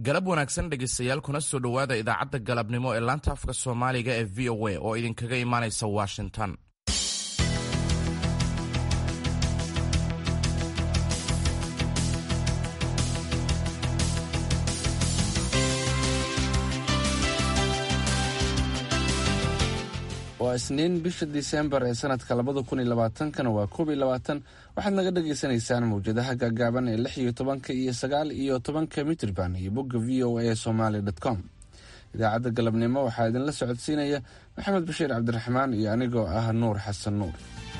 galab wanaagsan dhegaystayaal kuna soo dhowaada idaacadda galabnimo ee laanta afka soomaaliga ee v o a oo idinkaga imaanaysa washington. waa isniin bisha diseembar ee sanadka 2020 waa 21 waxaad naga dhagaysanaysaan mawjadaha gaagaaban ee 16 iyo 9 iyo 10 mitirban iyo bogga voasomali.com. idaacadda galabnimo waxaa idinla socodsiinaya maxamed bashiir cabdiraxmaan iyo anigoo ah nuur xasan nuur.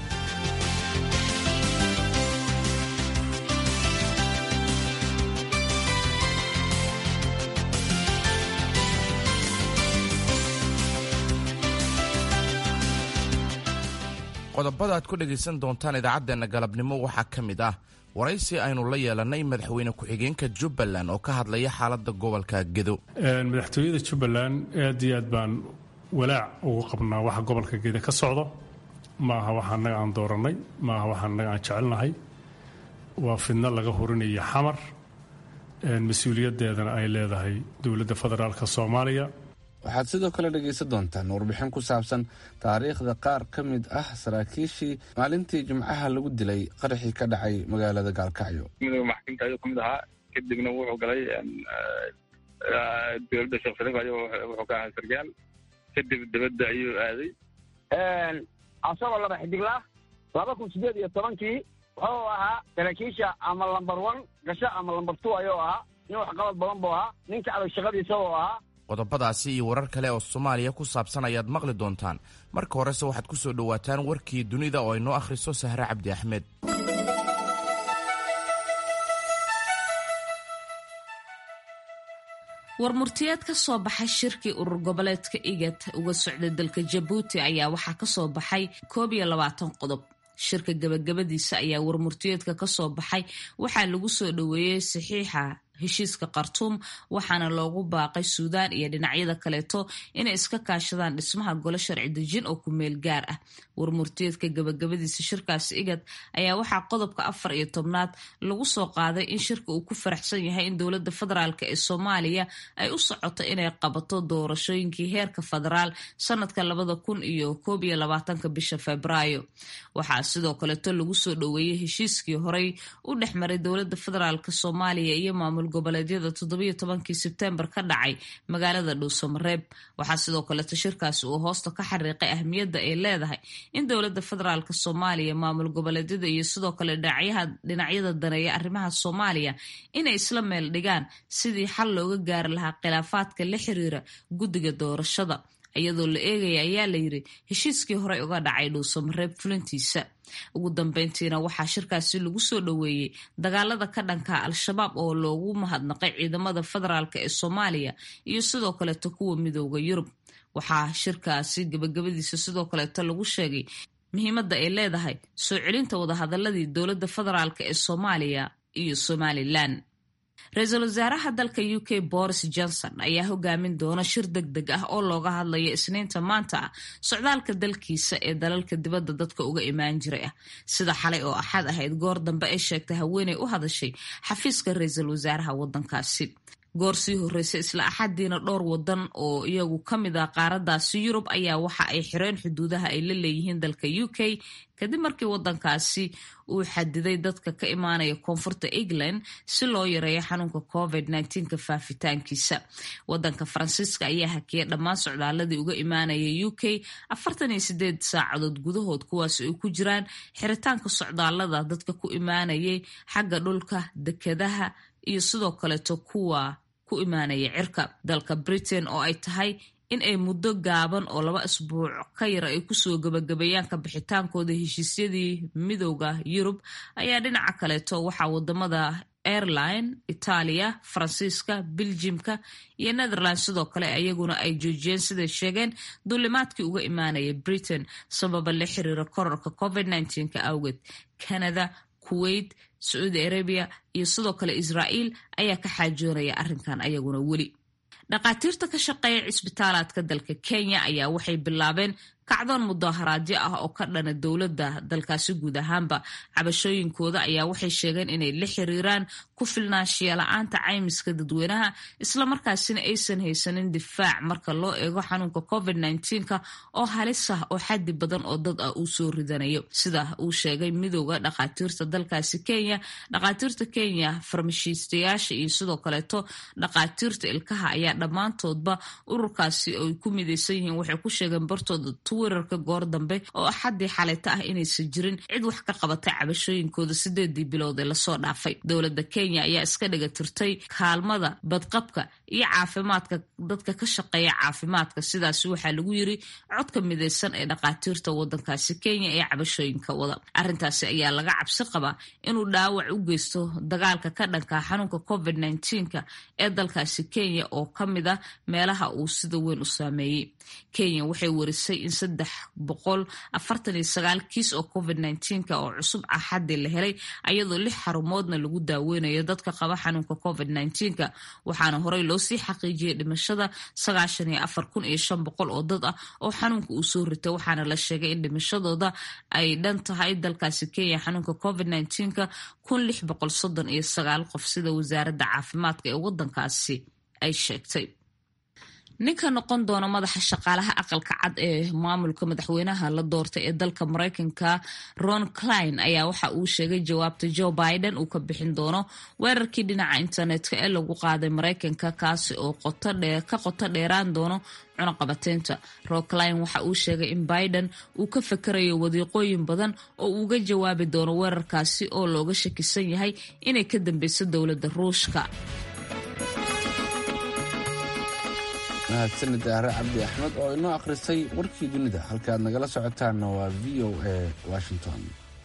qodobada aad ku dhegaysan doontaan idaacaddeenna galabnimo waxaa ka mid ah waraysi aynu la yeelannay madaxweyne ku-xigeenka jubbaland oo ka hadlaya xaaladda gobolka gedo. madaxtooyada jubbaland aad iyo aad baan walaac ugu qabnaa waxa gobolka gedo ka socdo. ma aha waxa annaga aan doorannay, ma aha waxa annaga aan jecelnahay. waa fidno laga hurinaya xamar, mas-uuliyaddeedana ay leedahay dowladda federaalka soomaaliya. waxaad sidoo kale dhegaysan doontaan warbixin ku saabsan taariikhda qaar ka mid ah saraakiishii maalintii jimcaha lagu dilay qaraxii ka dhacay magaalada gaalkacyo. midooda maxkamta ayuu ka mid ahaa, kadibna wuxuu galay dowladda sheekh shariif ayuu wuxuu ka ahaa sargaal, kadib dibadda ayuu aaday. asagoo laba xidigla 2018 wuxuu ahaa saraakiisha ama lambar 1 gasho ama lambar 2 ayuu ahaa. nin wax qabad badan buu ahaa, ninka adag shaqadiisa uu ahaa. qodobadaasi iyo warar kale oo soomaaliya ku saabsan ayaad maqli doontaan. marka horese waxaad ku soo dhowaataan warkii dunida oo ay noo akhriso Sahre Cabdi Axmed. warmurtiyeed ka soo baxay shirkii urur goboleedka IGAD uga socday dalka Jabuuti ayaa waxaa ka soo baxay 21 qodob. shirka gabagabadiisa ayaa warmurtiyeedka ka soo baxay waxaa lagu soo dhoweeyey saxiixa heshiiska Khartoum, waxaana loogu baaqay Suudaan iyo dhinacyada kaleeto inay iska kaashadaan dhismaha gole sharci dejin oo ku meel gaar ah. warmurtiyeedka gabagabadiisa shirkaasi IGAD ayaa waxaa qodobka 14aad lagu soo qaaday in shirka uu ku faraxsan yahay in dowladda federaalka ee Soomaaliya ay u socoto inay qabato doorashooyinkii heerka federaal sanadka 2021 bisha Febraayo. waxaa sidoo kaleeto lagu soo dhoweeyey heshiiskii horey u dhexmaray dowladda federaalka Soomaaliya iyo maamul goboleedyada 17 Sebtembar ka dhacay magaalada Dhuusamareeb. waxaa sidoo kaleeto shirkaasi uu hoosta ka xariiqay ahmiyadda ay leedahay in dowladda federaalka Soomaaliya, maamul goboleedyada iyo sidoo kale dhinacyada daneeya arrimaha Soomaaliya inay isla meel dhigaan sidii xal looga gaari lahaa khilaafaadka la xiriira guddiga doorashada, iyadoo la eegaya ayaa la yiri heshiiskii horey uga dhacay Dhuusamareeb fulintiisa. ugu dambeyntiina waxaa shirkaasi lagu soo dhoweeyey dagaalada ka dhanka al-shabaab oo loogu mahadnaqay ciidamada federaalka ee Soomaaliya iyo sidoo kaleeto kuwa midowga Yurub. waxaa shirkaasi gabagabadiisa sidoo kaleeto lagu sheegay muhiimadda ay leedahay soo celinta wadahadaladii dowladda federaalka ee Soomaaliya iyo Somaliland. ra-iisul wasaaraha dalka UK Boris Johnson ayaa hogaamin doona shir degdeg ah oo looga hadlayo isniinta maanta ah socdaalka dalkiisa ee dalalka dibadda dadka uga imaan jiray ah, sida xalay oo axad ahayd goor dambe ay sheegtay haweeney u hadashay xafiiska ra-iisul wasaaraha waddankaasi. goor sii horreysay isla axadiina dhowr wadan oo iyagu ka mid ah qaaradaasi Yurub ayaa waxa ay xireen xuduudaha ay la leeyihiin dalka UK kadib markii wadankaasi uu xadiday dadka ka imaanaya koonfurta England si loo yareeyo xanuunka COVID-19 ka faafitaankiisa. wadanka Faransiiska ayaa hakiyay dhammaan socdaaladii uga imaanaya UK 48 saacadood gudahood, kuwaas oo ku jiraan xiritaanka socdaalada dadka ku imaanayay xagga dhulka, dekedaha iyo sidoo kaleeto kuwa ku imaanaya cirka. dalka Britain oo ay tahay in ay muddo gaaban oo 2 isbuuc ka yar ay kusoo gabagabeeyaan ka bixitaankooda heshiisyadii midowga Yurub ayaa dhinaca kaleeto waxaa wadamada Ireland, Italia, Faransiiska, Belgiumka iyo Netherlands sidoo kale ayaguna ay joojiyeen siday sheegeen duulimaadkii uga imaanaya Britain sababa la xiriira kororka COVID-19 ka awgeed. Canada, Kuwait, Saudi Arabia iyo sidoo kale Israel ayaa ka xaajoonaya arrinkan ayaguna weli. dhaqaatiirta ka shaqeeya cisbitaalaadka dalka Kenya ayaa waxay bilaabeen kacdoon mudaharaadyo ah oo ka dhana dowladda dalkaasi guud ahaanba. cabashooyinkooda ayaa waxay sheegeen inay la xiriiraan ku filnaanshiya la-aanta caymiska dadweynaha islamarkaasina aysan haysanin difaac marka loo eego xanuunka covid-19 oo halis ah oo xaddi badan oo dad ah uu soo ridanayo. sida uu sheegay midooda dhakhaatiirta dalkaasi Kenya, dhakhaatiirta Kenya farmashiistayaasha iyo sidoo kaleeto dhakhaatiirta ilkaha ayaa dhammaantoodba ururkaasi ay ku midaysan yihiin waxay ku sheegeen bartooda Twitterka goor dambe oo axadii xalayta ah inaysan jirin cid wax ka qabatay cabashooyinkooda 8 bilood ee lasoo dhaafay. dowladda Kenya ayaa iska dhiga tirtay kaalmada badqabka iyo caafimaadka dadka ka shaqeeya caafimaadka. sidaas waxaa lagu yiri codka midaysan ee dhakhaatiirta wadankaasi Kenya ee cabashooyinka wada. arrintaasi ayaa laga cabsi qabaa inuu dhaawac u geysto dagaalka ka dhanka xanuunka covid-19 ee dalkaasi Kenya oo kamid ah meelaha uu sida weyn u saameeyay. Kenya waxay warisay in 349 kiis oo covid-19 oo cusub axadii la helay ayadoo 6 xarumoodna lagu daaweynayo dadka qaba xanuunka covid-19 waxaana horey loo sii xaqiijiyay dhimashada 94,500 oo dad ah oo xanuunka uu soo ritay waxaana la sheegay in dhimashadooda ay dhan tahay dalkaasi Kenya xanuunka covid-19 1,639 qof sida wasaaradda caafimaadka ee wadankaasi ay sheegtay. ninka noqon doona madaxa shaqaalaha aqalka cad ee maamulka madaxweynaha la doortay ee dalka Mareykanka Ron Klein ayaa waxa uu sheegay jawaabta Joe Biden uu ka bixin doono weerarkii dhinaca internetka ee lagu qaaday Mareykanka kaasi oo qoto dheeraan doono cunaqabateynta. Ron Klein waxa uu sheegay in Biden uu ka fakarayo wadiiqooyin badan oo uu uga jawaabi doono weerarkaasi oo looga shakisan yahay inay ka dambeyso dowladda Ruushka. mahadsanid Daahir Cabdi Axmed oo inoo akhrisay warkii dunida. halkaad nagala socotaanna waa VOA Washington.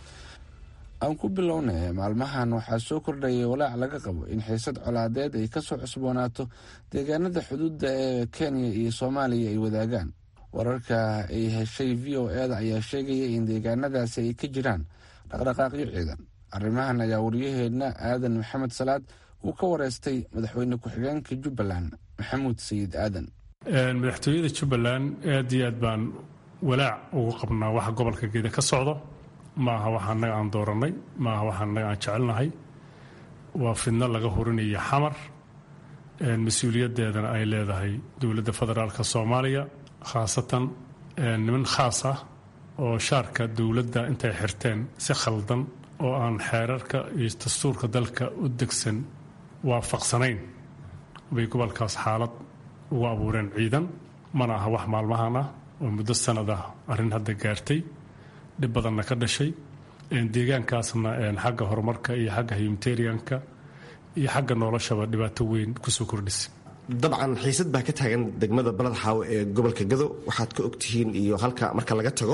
aan ku bilownay maalmahan waxaa soo kordhayay walaac laga qabo in xiisad colaadeed ay ka soo cusboonaato deegaanada xuduudda ee Kenya iyo Soomaaliya ay wadaagaan. wararka ay heshay VOA-da ayaa sheegaya in deegaanadaasi ay ka jiraan dhaqdhaqaaqyo ciidan. arrimahan ayaa wariyaheedna Aadan Maxamed Salaad uu ka wareystay madaxweyne ku-xigeenka Jubbaland Maxamuud Sayid Aadan. madaxtooyada Jubbaland aad iyo aad baan walaac ugu qabnaa waxa gobolka geeda ka socdo. maaha waxa annaga aan dooranay, maaha waxa annaga aan jecelnahay. waa fidno laga horinayo xamar. mas-uuliyadeedana ay leedahay dowladda federaalka Soomaaliya, khaasatan niman khaas ah oo shaarka dowladda intay xirteen si khaldan oo aan xeerarka iyo dastuurka dalka u degsan waafaqsanayn bay gobolkaas xaalad ugu abuureen ciidan. mana aha wax maalmahan ah oo muddo sanad ah arrin hadda gaartay, dhib badanna ka dhashay. deegaankaasna xagga horumarka iyo xagga humanitarianka iyo xagga noloshaba dhibaato weyn kusoo kordhisay. dabcan xiisad baa ka taagan degmada balad xaawo ee gobolka Gado, waxaad ka ogtihiin iyo halka marka laga tago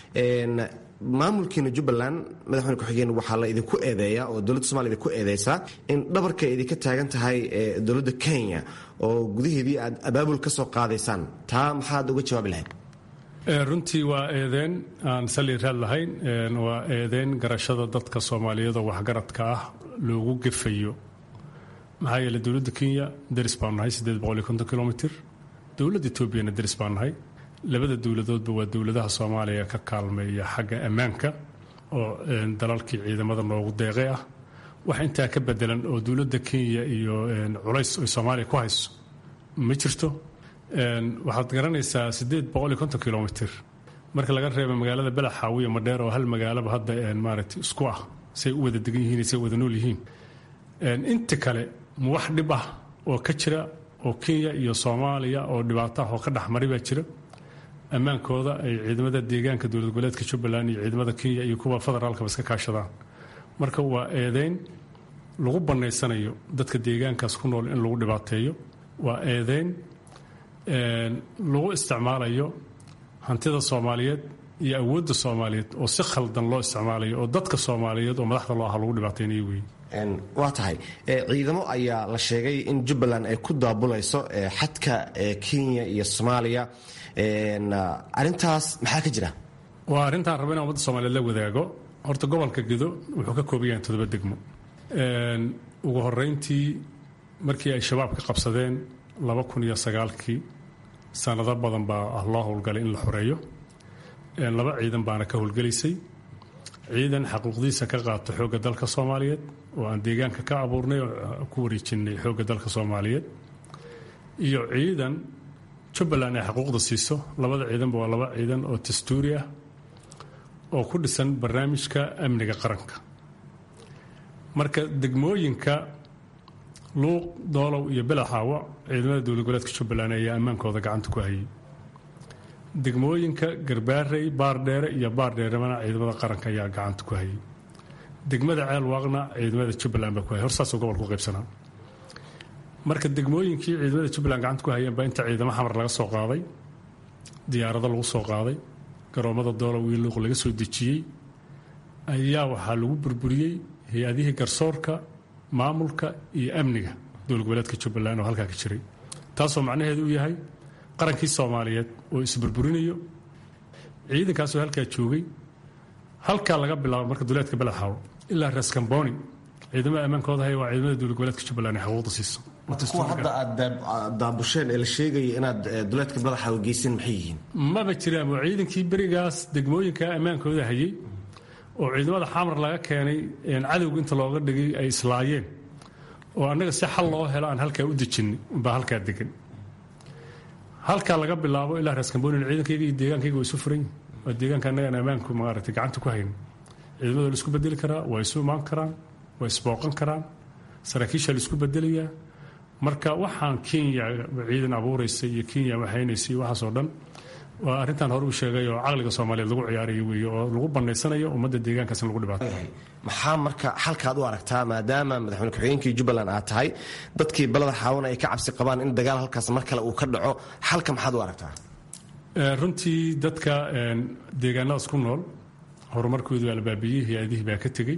maamulkiina Jubbaland madaxweyne ku-xigeen waxaa la idinku eedeeyaa oo dowladda Soomaaliya idinku eedeysaa in dhabarka idinka taagan tahay dowladda Kenya oo gudaheedii aad abaabul ka soo qaadaysaan. taa maxaad uga jawaabi lahayd? runtii waa eedeyn aan sali raad lahayn. waa eedeyn garashada dadka Soomaaliyeed oo waxgaradka ah loogu gefayo. maxaa yeelay dowladda Kenya daris baan nahay 850 kilomitir, dowladda Etoobiyana daris baan nahay. labada dowladoodba waa dowladaha Soomaaliya ka kaalmeeya xagga ammaanka oo dalalkii ciidamada noogu deeqay ah. wax intaa ka bedelan oo dowladda Kenya iyo culays oo Soomaaliya ku hayso ma jirto. waxaad garanaysaa 850 kilomitir marka laga reebo magaalada Balad Xaawo iyo Madheer oo hal magaalaba hadda maaragtay isku ah say u wada degan yihiin, say wada nool yihiin. inta kale wax dhib ah oo ka jira oo Kenya iyo Soomaaliya oo dhibaato ah oo ka dhaxmari baa jira. ammaankooda ay ciidamada deegaanka dowlad goboleedka Jubbaland iyo ciidamada Kenya iyo kuwa federaalka iska kaashadaan. marka waa eedeyn lagu baneysanayo dadka deegaankaas ku nool in lagu dhibaateeyo. waa eedeyn lagu isticmaalayo hantida Soomaaliyeed iyo awoodda Soomaaliyeed oo si khaldan loo isticmaalayo oo dadka Soomaaliyeed oo madaxda loo ah lagu dhibaateynayo weey. waa tahay ciidamo ayaa la sheegay in Jubbaland ay ku daabulayso xadka Kenya iyo Soomaaliya. arrintaas maxaa ka jira? waa arrintaan rabo inaan wadda Soomaaliyeed la wadaago. horta gobolka Gedo wuxuu ka kooban yahay 7 degmo. ugu horreyntii markii ay shabaab ka qabsadeen 2009kii sanado badan baa loo howlgalay in la xoreeyo. laba ciidan baana ka howlgelaysay ciidan xaquuqdiisa ka qaato xoogga dalka Soomaaliyeed oo aan deegaanka ka abuurnay oo ku wareejinay xoogga dalka Soomaaliyeed iyo ciidan Jubbaland ay xaquuqda siiso labada ciidan waa laba ciidan oo dastuuri ah oo ku dhisan barnaamijka amniga qaranka marka degmooyinka Luuq Doolow iyo Balaxaawa ciidamada dowlad goboleedka Jubbaland ayaa amaankooda gacanta ku hayay degmooyinka Garbaarey Baardheere iyo Baardheeremana ciidamada qaranka ayaa gacanta ku hayay degmada Ceelwaaqna ciidamada Jubbaland baa ku hayay horsaas gobolka qaybsanaa marka degmooyinkii ciidamada Jubbaland gacanta ku hayeen baa inta ciidamo xamar laga soo qaaday diyaarado lagu soo qaaday garoomada Doolow iyo Luuq laga soo dejiyay ayaa waxaa lagu burburiyay hay'adihii garsoorka maamulka iyo amniga dowlad goboleedka Jubbaland oo halka ka jiray taasoo macnaheedu yahay qarankii Soomaaliyeed oo isburburinayo ciidankaas oo halka joogay halka laga bilaabo marka dowladka Balaxaaw ilaa Raskamboni ciidamada amaankooda hay waa ciidamada dowlad goboleedka Jubbaland ay xaquuqda siiso kuwa hadda aad daabusheen ee la sheegay inaad dowladka Balaxaaw geysan maxay yihiin ma jiraan waa ciidankii barigaas degmooyinka amaankooda hayay oo ciidamada xamar laga keenay cadawga inta looga dhigay ay islaayeen oo annaga si xal loo helo aan halka u dejin baa halka degan halka laga bilaabo ilaa Raskamboni ciidankayga iyo deegaankayga way isu furan waa deegaanka annaga amaanku maaragtay gacanta ku hayn ciidamada la isku bedeli karaa way isu imaan karaan way isbooqan karaan saraakiisha la isku bedelayaa marka waxaan Kenya ciidan abuuraysa iyo Kenya waxaynaysay waxaas oo dhan waa arintan hore u sheegay oo caqliga Soomaaliyeed lagu ciyaarayo weeyo oo lagu baneysanayo ummadda deegaankaas lagu dhibaateeyo maxaa marka halkaad u aragtaa maadaama madaxweyne ku-xigeenkii Jubbaland aad tahay dadkii balada xaawna ay ka cabsi qabaan in dagaal halkaas mar kale uu ka dhaco halka maxaad u aragtaa runtii dadka deegaanadaas ku nool horumarkoodu waa la baabiyay hay'adihii baa ka tegay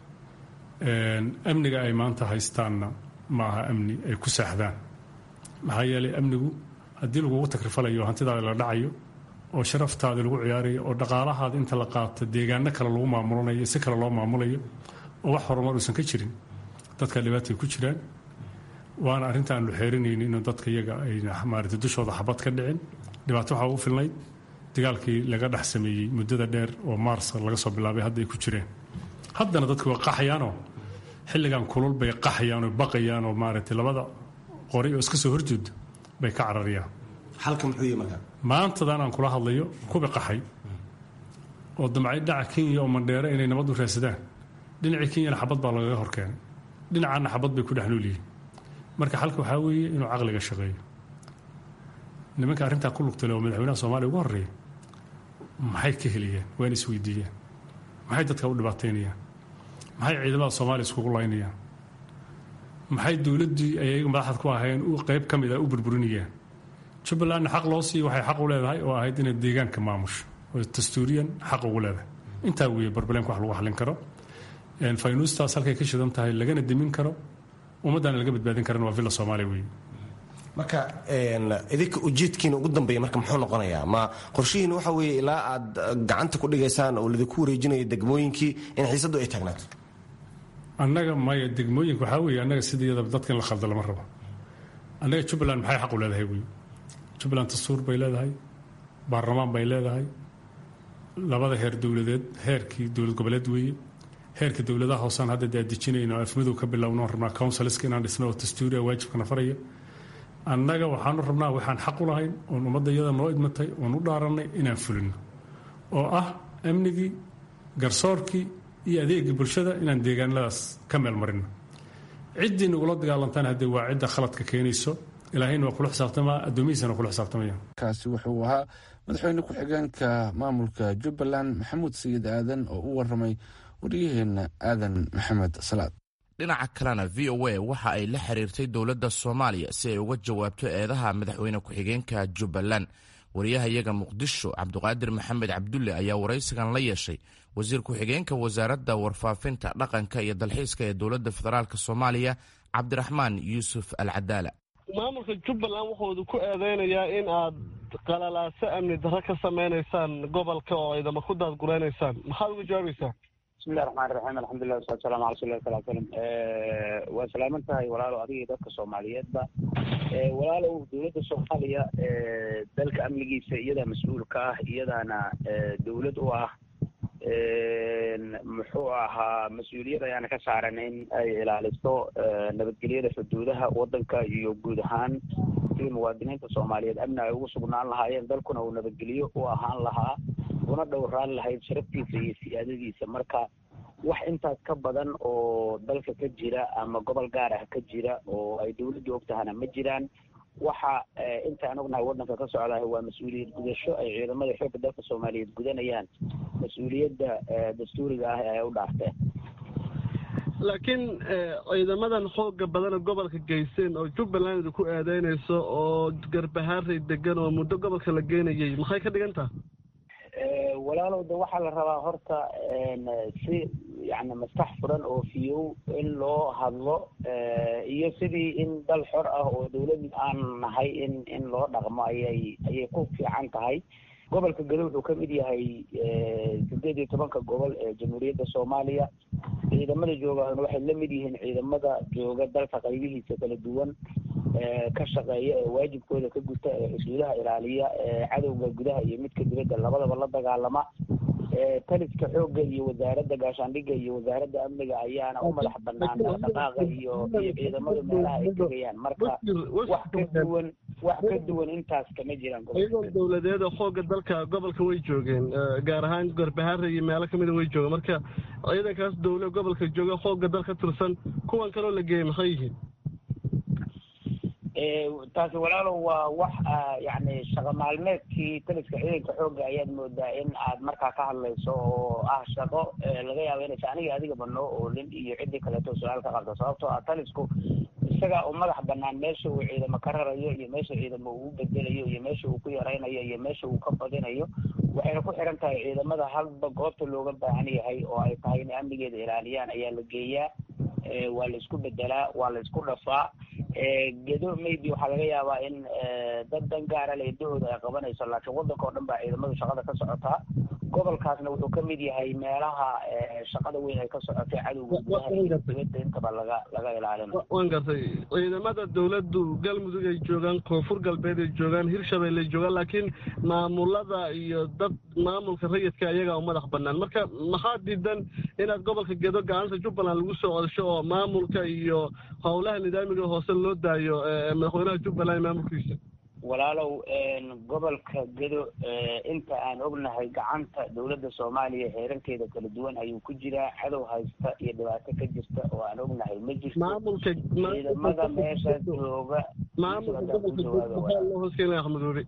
amniga ay maanta haystaanna ma aha amni ay ku saaxdaan maxaa yeelay amnigu haddii lagugu takrifalayo hantidaada la dhacayo oo sharaftaada lagu ciyaarayo oo dhaqaalahaada inta la qaato deegaano kale lagu maamulanayo si kale loo maamulayo oo wax horumar uusan ka jirin dadka dhibaatay ku jiraan waana arrinta aan lu xeerinaynin inuu dadka iyaga ay maaragtay dushooda xabad ka dhicin dhibaato waxaa ugu filnayd dagaalkii laga dhex sameeyey muddada dheer oo Maars laga soo bilaabay hadda ay ku jireen haddana dadku waa qaxayaanoo xilligan kulul bay qaxayaan oo baqayaan oo maaragtay labada qori oo iska soo horjeeda bay ka cararayaan halka muxuu yahay marka maantadan aan kula hadlayo kuba qaxay oo damcay dhaca Kenya oo Mandheera inay nabad u raadsadaan dhinacii Kenya xabad baa laga horkeenay dhinacana xabad bay ku dhaxnooliyeen marka halka waxa weeye inuu caqliga shaqeeyo nimanka arrinta ku lugtay oo madaxweynaha Soomaaliya ugu horeeyay maxay ka heliyeen waan isweydiiyeen maxay dadka u dhibaateynayaan maxay ciidamada Soomaaliya isku laynayaan maxay dawladii ay madaxda ku ahaayeen u qayb kamid ah u burburinayaan Jubbaland xaq loo sii waxay xaq u leedahay oo ahayd inay deegaanka maamusho oo dastuuriyan xaq ugu leedahay inta weeye barbalanka wax lagu xalin karo faynuustaas halkay ka shidan tahay lagana dimin karo ummadana laga badbaadin karana waa villa Soomaaliya weeye marka idinka ujeedkiina ugu dambeeya marka muxuu noqonayaa ma qorshihiina waxa weeye ilaa aad gacanta ku dhigaysaan oo lidinku wareejinayo degmooyinkii in xiisadu ay taagnaato annaga maya degmooyinka waxaa weeye annaga sideeda dadkan la khalda lama rabo annaga Jubbaland maxay xaq u leedahay weeye Jubbaland dastuur bay leedahay baarlamaan bay leedahay labada heer dawladeed heerkii dowlad goboleed weeye heerka dawladaha hoosan hadda dejinayna afmadow ka bilowno rabnaa councilska inaan dhisno oo dastuuriga waajibkana faraya annaga waxaanu rabnaa waxaan xaq u lahayn oon ummadda iyada noo idmatay oon u dhaaranay inaan fulino oo ah amnigii garsoorkii iyo adeegii bulshada inaan deegaanadaas ka meel marino ciddii nagula dagaalantaan haddee waa cidda khaladka keenayso ilaahayna waa kula xisaabtamaa addoomihiisana kula xisaabtamaya kaasi wuxuu ahaa madaxweyne ku-xigeenka maamulka Jubbaland Maxamuud Sayid Aadan oo u waramay wariyaheenna Aadan Maxamed Salaad dhinaca kalena VOA waxa ay la xiriirtay dowladda Soomaaliya si ay uga jawaabto eedaha madaxweyne ku-xigeenka Jubbaland wariyahayaga Muqdisho Cabduqaadir Maxamed Cabdulle ayaa waraysigan la yeeshay wasiir ku-xigeenka wasaaradda warfaafinta dhaqanka iyo dalxiiska ee dowladda federaalk Soomaaliya Cabdiraxmaan Yuusuf Al-Cadaala maamulka Jubbaland wuxuu ku eedeynayaa in aad qalalaaso amni darro ka sameeynaysan gobolka oo ciidamo ku daadgureynaysan maxaad uga jawaabaysaa bismillahi raxmaani raxiim alxamdulillahi wasalaatu wasalaamu calaa rasuulillahi sallallahu alayhi wasallam waa salaaman tahay walaalo adiga dadka Soomaaliyeedba walaalow dowladda soomaaliya dalka amnigiisa iyadaa mas-uul ka ah, iyadaana dowlad u ah. muxuu ahaa mas-uuliyad ayaana ka saaran in ay ilaaliso nabadgelyada xuduudaha waddanka iyo guud ahaan sidii muwaadiniinta soomaaliyeed amni ay ugu sugnaan lahaayeen, dalkuna uu nabadgelyo u ahaan lahaa, una dhowraan lahayd sharaftiisa iyo siyaadadiisa. marka wax intaas ka badan oo dalka ka jira ama gobol gaar ah ka jira oo ay dowladdu ogtahana ma jiraan. waxa intaan ognahay waddanka ka socdaah waa mas-uuliyad gudasho ay ciidamada xoogga dalka soomaaliyeed gudanayaan, mas-uuliyadda dastuuriga ah ee ay u dhaafteen. laakiin ciidamadan xooga badan oo gobolka geyseen oo jubbaland ku eedeynayso oo Garbaharey degan oo muddo gobolka la geenayay, maxay ka dhigan tahay? walaalow de waxaa la rabaa horta si yani maskax furan oo fiyow in loo hadlo, iyo sidii in dal xor ah oo dowlad aan nahay in loo dhaqmo ayay ku fiican tahay. gobolka Gedo wuxuu ka mid yahay 18 gobol ee jamhuuriyadda Soomaaliya. ciidamada jooga waxay la mid yihiin ciidamada jooga dalka qaybihiisa kala duwan, ka shaqeeya ee waajibkooda ka guta, ee xuduudaha ilaaliya, ee cadowga gudaha iyo midka dibadda labadaba la dagaalama. taliska xoogga iyo wasaaradda gaashaandhigga iyo wasaaradda amniga ayaana u madax bannaan dhaqdhaqaaqa iyo ciidamada meelaha ay tegayaan. marka wax ka duwan intaas kama jiraan. ciidan dowladeed oo xoogga dalka gobolka way joogeen, gaar ahaan Garbaharey iyo meelo kamida way joogeen. marka ciidankaas dowladda gobolka jooga xoogga dalka tirsan, kuwan kaloo la geeyay maxay yihiin? taasi walaalow waa wax yani shaqo maalmeedkii taliska ciidanka xoogga ayaad moodaa in aad markaa ka hadlayso oo ah shaqo laga yaabo inaysa aniga adigaba noo oolin iyo ciddii kaleeto su-aal ka qabto, sababtoo ah talisku isagaa u madax bannaan meesha uu ciidamo ka rarayo iyo meesha ciidamo uu bedelayo iyo meesha uu ku yaraynayo iyo meesha uu ka badinayo. waxayna ku xiran tahay ciidamada halba goobta looga baahan yahay oo ay tahay inay amnigeeda ilaaliyaan ayaa la geeyaa. waa la isku bedelaa, waa la isku dhafaa. Gedo maybe waxaa laga yaabaa in dad dan gaara le indhahooda ay qabanayso, laakiin waddanka oo dhan baa ciidamadu shaqada ka socotaa. gobolkaasna wuxuu ka mid yahay meelaha shaqada weyn ay ka socotay cadowga gudaha iyo dibadda intaba laga ilaalinayo. waan gartay ciidamada dowladdu galmudug ay joogaan, koonfur galbeed ay joogaan, hirshabelle ay joogaan, laakiin maamulada iyo dad maamulka rayidka iyagaa u madax bannaan. marka maxaa diidan inaad gobolka Gedo gacanta Jubbaland lagu soo codasho oo maamulka iyo howlaha nidaamiga hoose loo daayo madaxweynaha Jubbaland maamulkiisa? walaalow gobolka Gedo inta aan ognahay gacanta dowladda Soomaaliya heerarkeeda kala duwan ayuu ku jiraa. cadow haysta iyo dhibaato ka jirta oo aan ognahay ma jirto. ciidamada meesha jooga maamulka gobolka Gedo loo hooseeyaa Axmed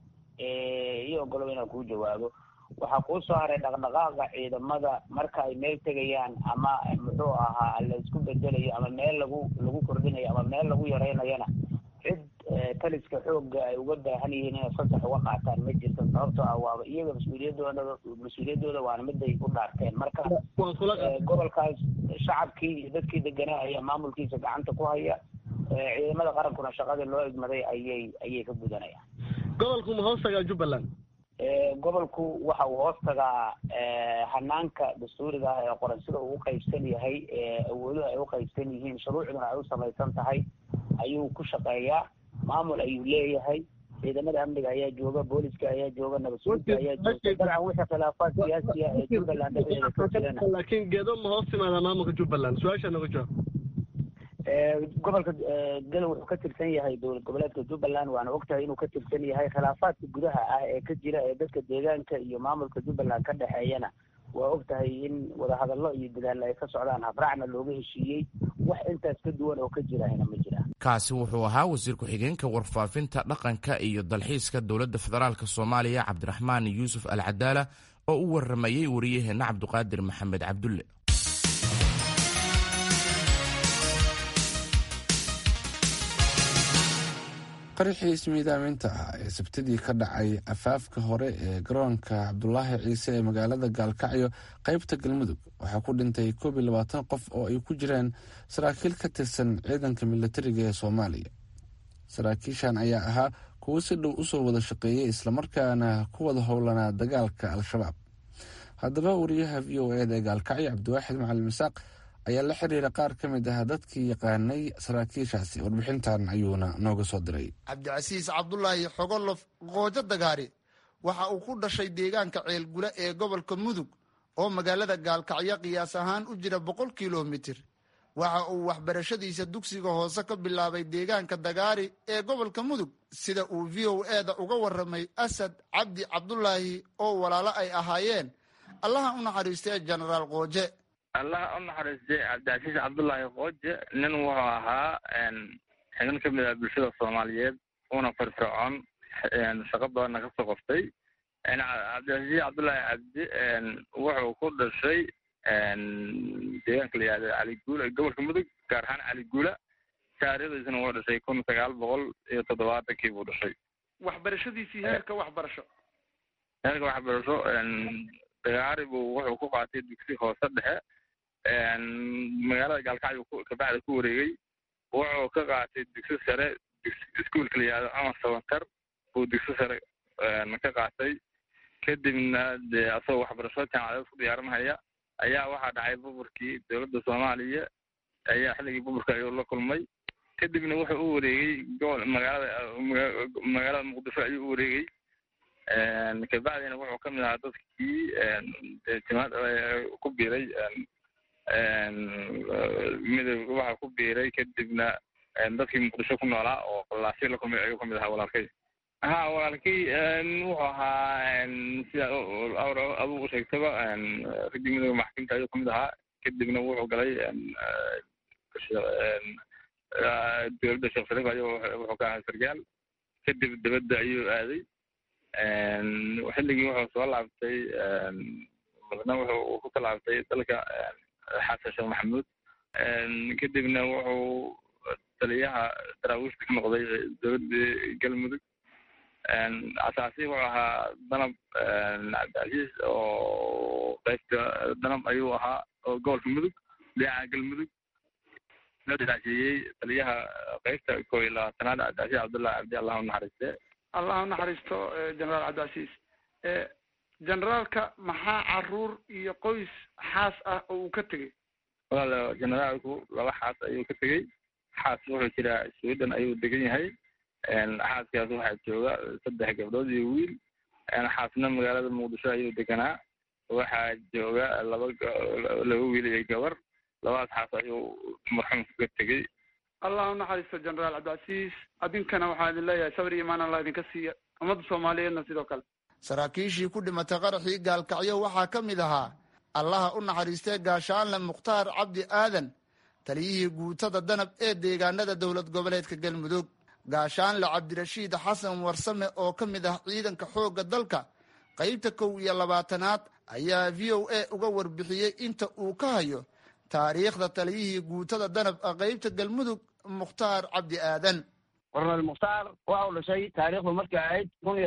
iyo golow inaan kuu jawaabo. waxaa kuu soo haray dhaqdhaqaaqa ciidamada marka ay meel tegayaan ama muxuu ahaa la isku bedelayo ama meel lagu kordhinayo ama meel lagu yaraynayana cid taliska xoogga ay uga baahan yihiin inay fasax uga qaataan ma jirto, sababtoo ah waaba iyaga mas-uuliyaddooda waana miday u dhaarteen. marka gobolkaas shacabkii iyo dadkii deganaa ayaa maamulkiisa gacanta ku haya, ciidamada qarankuna shaqadii loo igmaday ayay ka gudanayaan. gobolku ma hoos tagaa Jubbaland? gobolku waxa uu hoos tagaa hanaanka dastuuriga ah ee qoran sida uu u qaybsan yahay, awooduhu ay u qaybsan yihiin, shuruucduna ay u samaysan tahay ayuu ku shaqeeyaa. maamul ayuu leeyahay, ciidamada amniga ayaa jooga, booliska ayaa jooga, nabadsuginta ayaa jooga. dabcan wixii khilaafaad siyaasi ah ee Jubbaland dhexdeeda ka jirana. laakiin Gedo ma hoos timaadaa maamulka Jubbaland? su-aasha naga jawaab. gobolka Gedo wuxuu ka tirsan yahay dowlad goboleedka Jubbaland, waana ogtahay inuu ka tirsan yahay. khilaafaadka gudaha ah ee ka jira ee dadka deegaanka iyo maamulka Jubbaland ka dhexeeyana waa ogtahay in wadahadallo iyo dadaal ay ka socdaan, habraacna looga heshiiyey. wax intaas ka duwan oo ka jirahina ma jiraan. kaasi wuxuu ahaa wasiir ku-xigeenka warfaafinta, dhaqanka iyo dalxiiska dowladda federaalk Soomaaliya Cabdiraxmaan Yuusuf Alcadaala oo u waramayey wariyaheena Cabdiqaadir Maxamed Cabdulle. qaraxii ismiidaaminta ah ee sabtidii ka dhacay afaafka hore ee garoonka cabdulaahi ciise ee magaalada gaalkacyo qaybta galmudug waxaa ku dhintay 21 qof oo ay ku jiraan saraakiil ka tirsan ciidanka militariga ee Soomaaliya. saraakiishan ayaa ahaa kuwo si dhow usoo wada shaqeeyay islamarkaana ku wada howlanaa dagaalka al-shabaab. haddaba wariyaha VOA ee gaalkacyo Cabdiwaaxid Macalin Misaaq ayaa la xiriira qaar ka mid ah dadkii yaqaanay saraakiishaasi. warbixintan ayuuna nooga soo diray. cabdicasiis cabdulaahi xogolof qoojo dagaari waxa uu ku dhashay deegaanka ceelgula ee gobolka mudug oo magaalada gaalkacyo qiyaas ahaan u jira 100 kilomitir. waxa uu waxbarashadiisa dugsiga hoose ka bilaabay deegaanka dagaari ee gobolka mudug sida uu VOA-da uga waramay asad cabdi cabdulaahi oo walaalo ay ahaayeen. allaha u naxariistay jenaraal qooje. allaha u naxariistay cabdicasiis cabdulaahi qooje nin wuxuu ahaa xubin ka mid ah bulshada soomaaliyeed una firfircoon shaqo badanna kasoo qoftay. cabdicasiis cabdulaahi cabdi wuxuu ku dhashay deegaanka la yihahdo caliguula gobolka mudug gaar ahaan caliguula. taariikhdiisana wuxuu dhashay 1970 buu dhashay. waxbarashadiisii heerka waxbarasho dagaari buu wuxuu ku qaatay dugsi hoose dhexe magaalada gaalkacyo kabacda ku wareegay. wuxuu ka qaatay dugsi sare iskuolka la yihahdo ama sabantar buu dugsi sare ka qaatay. kadibna dee asagoo waxbarasho jaamacadeed ku diyaarinhaya ayaa waxaa dhacay burburkii dowladda soomaaliya ayaa xilligii burburka ayuu la kulmay. kadibna wuxuu u wareegay magaalada muqdisho ayuu u wareegay. kabacdina wuxuu ka mid ahaa dadkii timaad ku biiray midowga waxa ku biiray. kadibna dadkii muqdisho ku noolaa oo qolaasyo la kulmay ayuu ka mid ahaa walaalkay. walaalkay wuxuu ahaa sida adugu sheegtaba raggii midowga maxkamta ayuu ka mid ahaa. kadibna wuxuu galay dowladda sheekh shariif ayuu wuxuu ka ahaa sargaal. kadib dibadda ayuu aaday. xilligii wuxuu soo laabtay marna wuxuu ku talaabtay dalka xasan sheekh maxamuud. kadibna wuxuu taliyaha daraawiishta ka noqday dowladda galmudug. asaasi wuxuu ahaa danab cabdicasiis oo qaybta danab ayuu ahaa oo gobolka mudug dhinaca galmudug. raasiyey taliyaha qaybta 21aad cabdicasiis cabdullahi cabdi allah u naxariiste. allah u naxariisto jenaraal cabdicasiis. generaalka maxaa caruur iyo qoys xaas ah oo uu ka tegey? walaal generaalku 2 xaas ayuu ka tegey. xaas wuxuu jiraa Sweden ayuu degan yahay. xaaskaas waxaa jooga 3 gabdhood iyo wiil. xaasna magaalada muqdisho ayuu deganaa. waxaa jooga 2 wiil iyo gabar. 2 xaas ayuu marxuumka ka tegey. allah u naxariisto jenaraal cabdicasiis. adinkana waxaa idin leeyahay sabir iyo imaan allah idinka siiya ummadda soomaaliyeedna sidoo kale. saraakiishii ku dhimatay qaraxii gaalkacyo waxaa ka mid ahaa allaha u naxariistay gaashaanle mukhtaar cabdi aadan taliyihii guutada danab ee deegaanada dowlad goboleedka galmudug. gaashaanle cabdirashiid xasan warsame oo ka mid ah ciidanka xoogga dalka qaybta 21aad ayaa VOA uga warbixiyey inta uu ka hayo taariikhda taliyihii guutada danab qaybta galmudug mukhtaar cabdi aadan. kornel mukhtaar waxa uu dhashay taariikhdu markay ahayd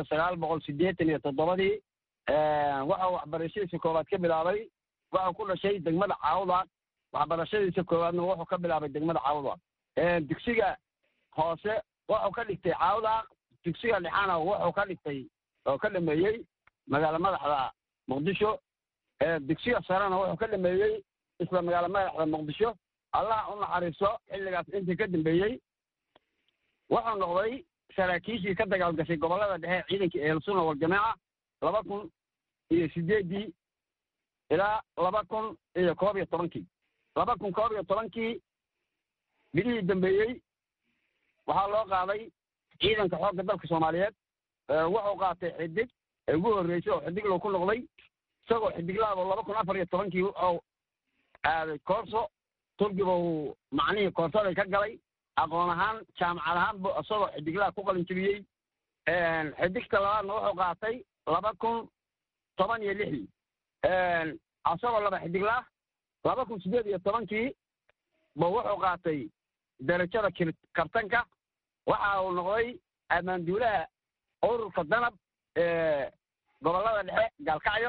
1987. waxa uu waxbarashadiisa koowaad ka bilaabay waxuu ku dhashay degmada caawdaaq. waxbarashadiisa koowaadna wuxuu ka bilaabay degmada caawdaaq. dugsiga hoose wuxuu ka dhigtay caawdaaq. dugsiga dhexana wuxuu ka dhigtay oo ka dhameeyey magaalo madaxda muqdisho. dugsiga sarena wuxuu ka dhameeyey isla magaalo madaxda muqdisho. allah u naxariiso xilligaas intii ka dambeeyey wuxuu noqday saraakiishii ka dagaalgashay gobolada dhexe ciidanka ehelsunna waljamaaca 2008 ilaa 2011. 2011 bilihii dambeeyey waxaa loo qaaday ciidanka xoogga dalka soomaaliyeed. wuxuu qaatay xidig ugu horreysay oo xidiglow ku noqday. isagoo xidiglaaba 2014 wuxuu aaday koorso. turkiba uu macnihii koorsaday ka galay. aqoon ahaan jaamacad ahaan bu isagoo xidiglaha ku qalin jebiyey. xidigta labaadna wuxuu qaatay 2016. asagoo 2 xidiglah 2018 ba wuxuu qaatay darajada kabtanka. waxa uu noqday ammaanduulaha ururka danab gobolada dhexe gaalkacyo.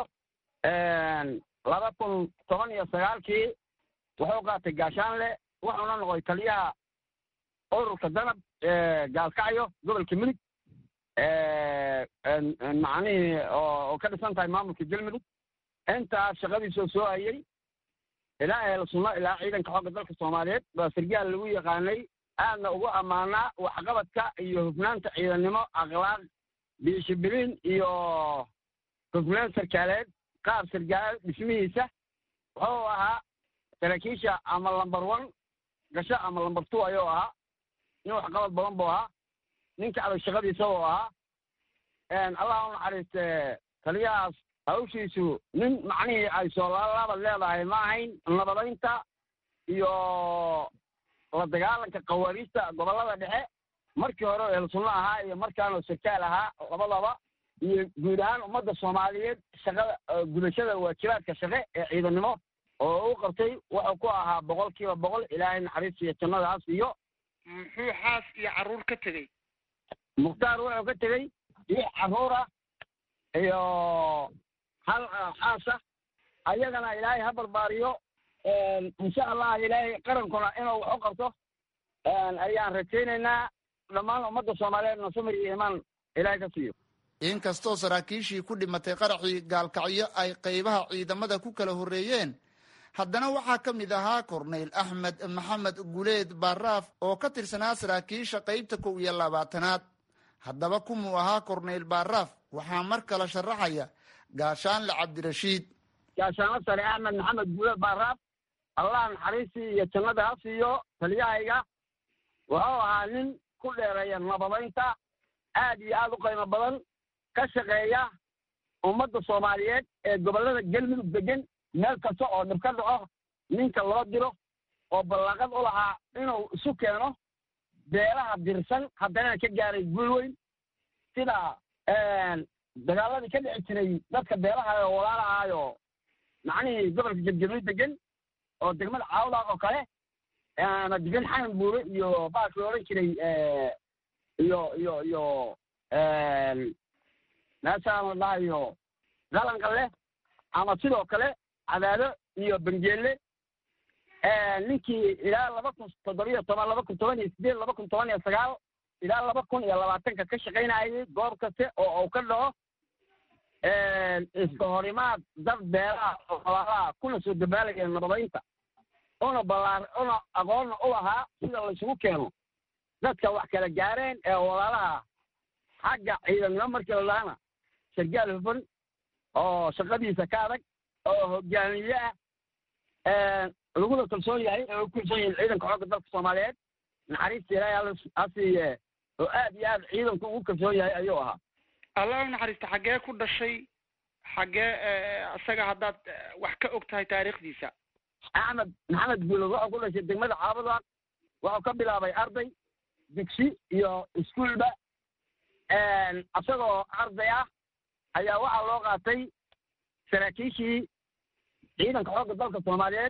2019 wuxuu qaatay gaashaanle. wuxuuna noqday taliyaha ururka danab gaalkacyo gobolka mudug. macnihii oo ka dhisan tahay maamulka galmudug. intaas shaqadiisoo soo hayay ilaa ehel sunno ilaa ciidanka xoogga dalka soomaaliyeed baa sargaal lagu yaqaanay aadna ugu ammaanaa waxqabadka iyo hufnaanta ciidannimo akhlaaq biishibiliin iyo hufnaan sarkaaleed qaab sargaal dhismihiisa wuxuu ahaa saraakiisha ama lambar 1 gasho ama lambar 2 ayuu ahaa nin waxqabad badan buu ahaa ninka adag shaqadiisa uu ahaa allah u naxariiste taliyahaas hawshiisu nin macnihii ay soo laalaabad leedahay ma ahayn nabadaynta iyo la dagaalanka qawaariista gobollada dhexe markii hore ehel sunno ahaa iyo markaanoo sarkaal ahaa labadaba iyo guud ahaan ummadda soomaaliyeed shaqada gudashada waajibaadka shaqe ee ciidannimo oo u qabtay wuxuu ku ahaa 100% ilaahay naxariis iyo jannadaas iyo muxuu xaas iyo carruur ka tegey mukhtaar wuxuu ka tegey 6 carruur ah iyo hal xaasa ayagana ilaahay ha barbaariyo insha allah ilaahay qarankuna inuu wax u qabto ayaan rajaynaynaa dhammaan ummadda soomaaliyeedna samir iyo imaan ilaahay ka siiyo inkastoo saraakiishii ku dhimatay qaraxii gaalkacyo ay qaybaha ciidamada ku kala horreeyeen haddana waxaa ka mid ahaa korneyl axmed maxamed guleed baaraaf oo ka tirsanaa saraakiisha qaybta 12aad haddaba kumuu ahaa korneyl baaraaf waxaa mar kale sharaxaya gaashaanle cabdirashiid gaashaanle sare axmed maxamed guleed baaraaf allah naxariistii iyo jannada ha siiyo taliyahayga wuxuu ahaa nin ku dheereeya nabadaynta aad iyo aad u qiimo badan ka shaqeeya ummadda soomaaliyeed ee gobollada galmudug degan meel kasta oo dhib ka dhaco ninka loo diro oo ballaaqad u lahaa inuu isu keeno beelaha dirsan haddana ka gaaray guul weyn sida dagaaladii ka dhici jiray dadka beelaha oo walaalahaayo macnihii gobolka jabjabiil degan oo degmada caawdaaq oo kale degan xanan buure iyo baashii odhan jiray iyo meeshaan la dhahayo qalanqalle ama sidoo kale cadaado iyo bangeelle ninkii ilaa 2017 2018 ilaa 2020 ka shaqaynayay goob kaste oo uu ka dhaco iska horimaad dad beelaha oo walaalaha kuna soo dabaalaya nabadaynta una aqoonna u lahaa sida laysugu keeno dadka wax kala gaareen ee walaalaha xagga ciidannimo markii la lahana sargaal hufan oo shaqadiisa ka adag oo hogaamiye ah laguna kalsoon yahay ee u kalsoon yahay ciidanka xoogga dalka soomaaliyeed naxariista ilaahay ha siiye oo aad iyo aad ciidanku ugu kalsoon yahay ayuu ahaa allah u naxariista xaggee ku dhashay xaggee isaga haddaad wax ka og tahay taariikhdiisa axmed maxamed guulood wuxuu ku dhashay degmada caabudaq wuxuu ka bilaabay arday dugsi iyo iskuulba isagoo arday ah ayaa waxaa loo qaatay saraakiishii ciidanka xoogga dalka soomaaliyeed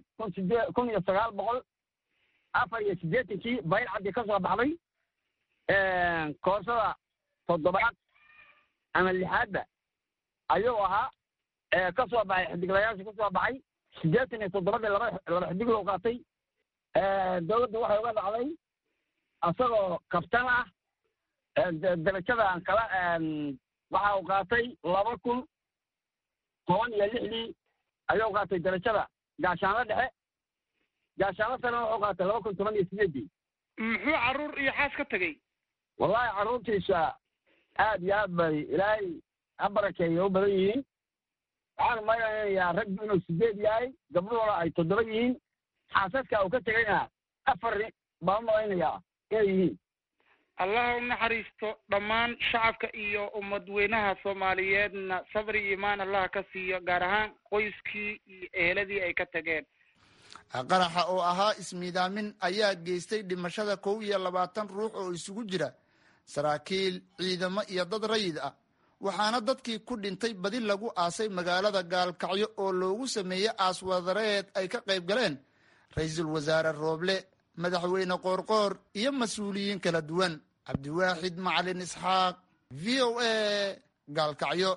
1984 bayl cabdi ka soo baxday koorsada 7aad ama 6aadba ayuu ahaa ka soo baxay xidiglayaasha ka soo baxay 87 laba xidig loo qaatay dowladda waxay uga dhacday isagoo kabtan ah darajadan kala waxa uu qaatay 2016 ayuu qaatay darajada gaashaanle dhexe gaashaanle sare wuxuu qaatay 2018 muxuu carruur iyo xaas ka tegey wallahi carruurtiisa aad iyo aad bay ilaahay ha barakeeya u badan yihiin waxaan malaynayaa raggu inuu 8 yahay gabdhuhuna ay 7 yihiin xaasaska uu ka tegayna 4 baan malaynayaa inay yihiin allah u naxariisto dhammaan shacabka iyo ummadweynaha soomaaliyeedna sabri iyo imaan allah ka siiyo gaar ahaan qoyskii iyo eheladii ay ka tageen qaraxa oo ahaa ismiidaamin ayaa geystay dhimashada 21 ruux oo isugu jira saraakiil ciidamo iyo dad rayid ah waxaana dadkii ku dhintay badi lagu aasay magaalada gaalkacyo oo loogu sameeyey aaswadareed ay ka qayb galeen ra-iisul wasaare rooble madaxweyne qoorqoor iyo mas-uuliyiin kala duwan cabdiwaaxid macalin isxaaq v o a gaalkacyo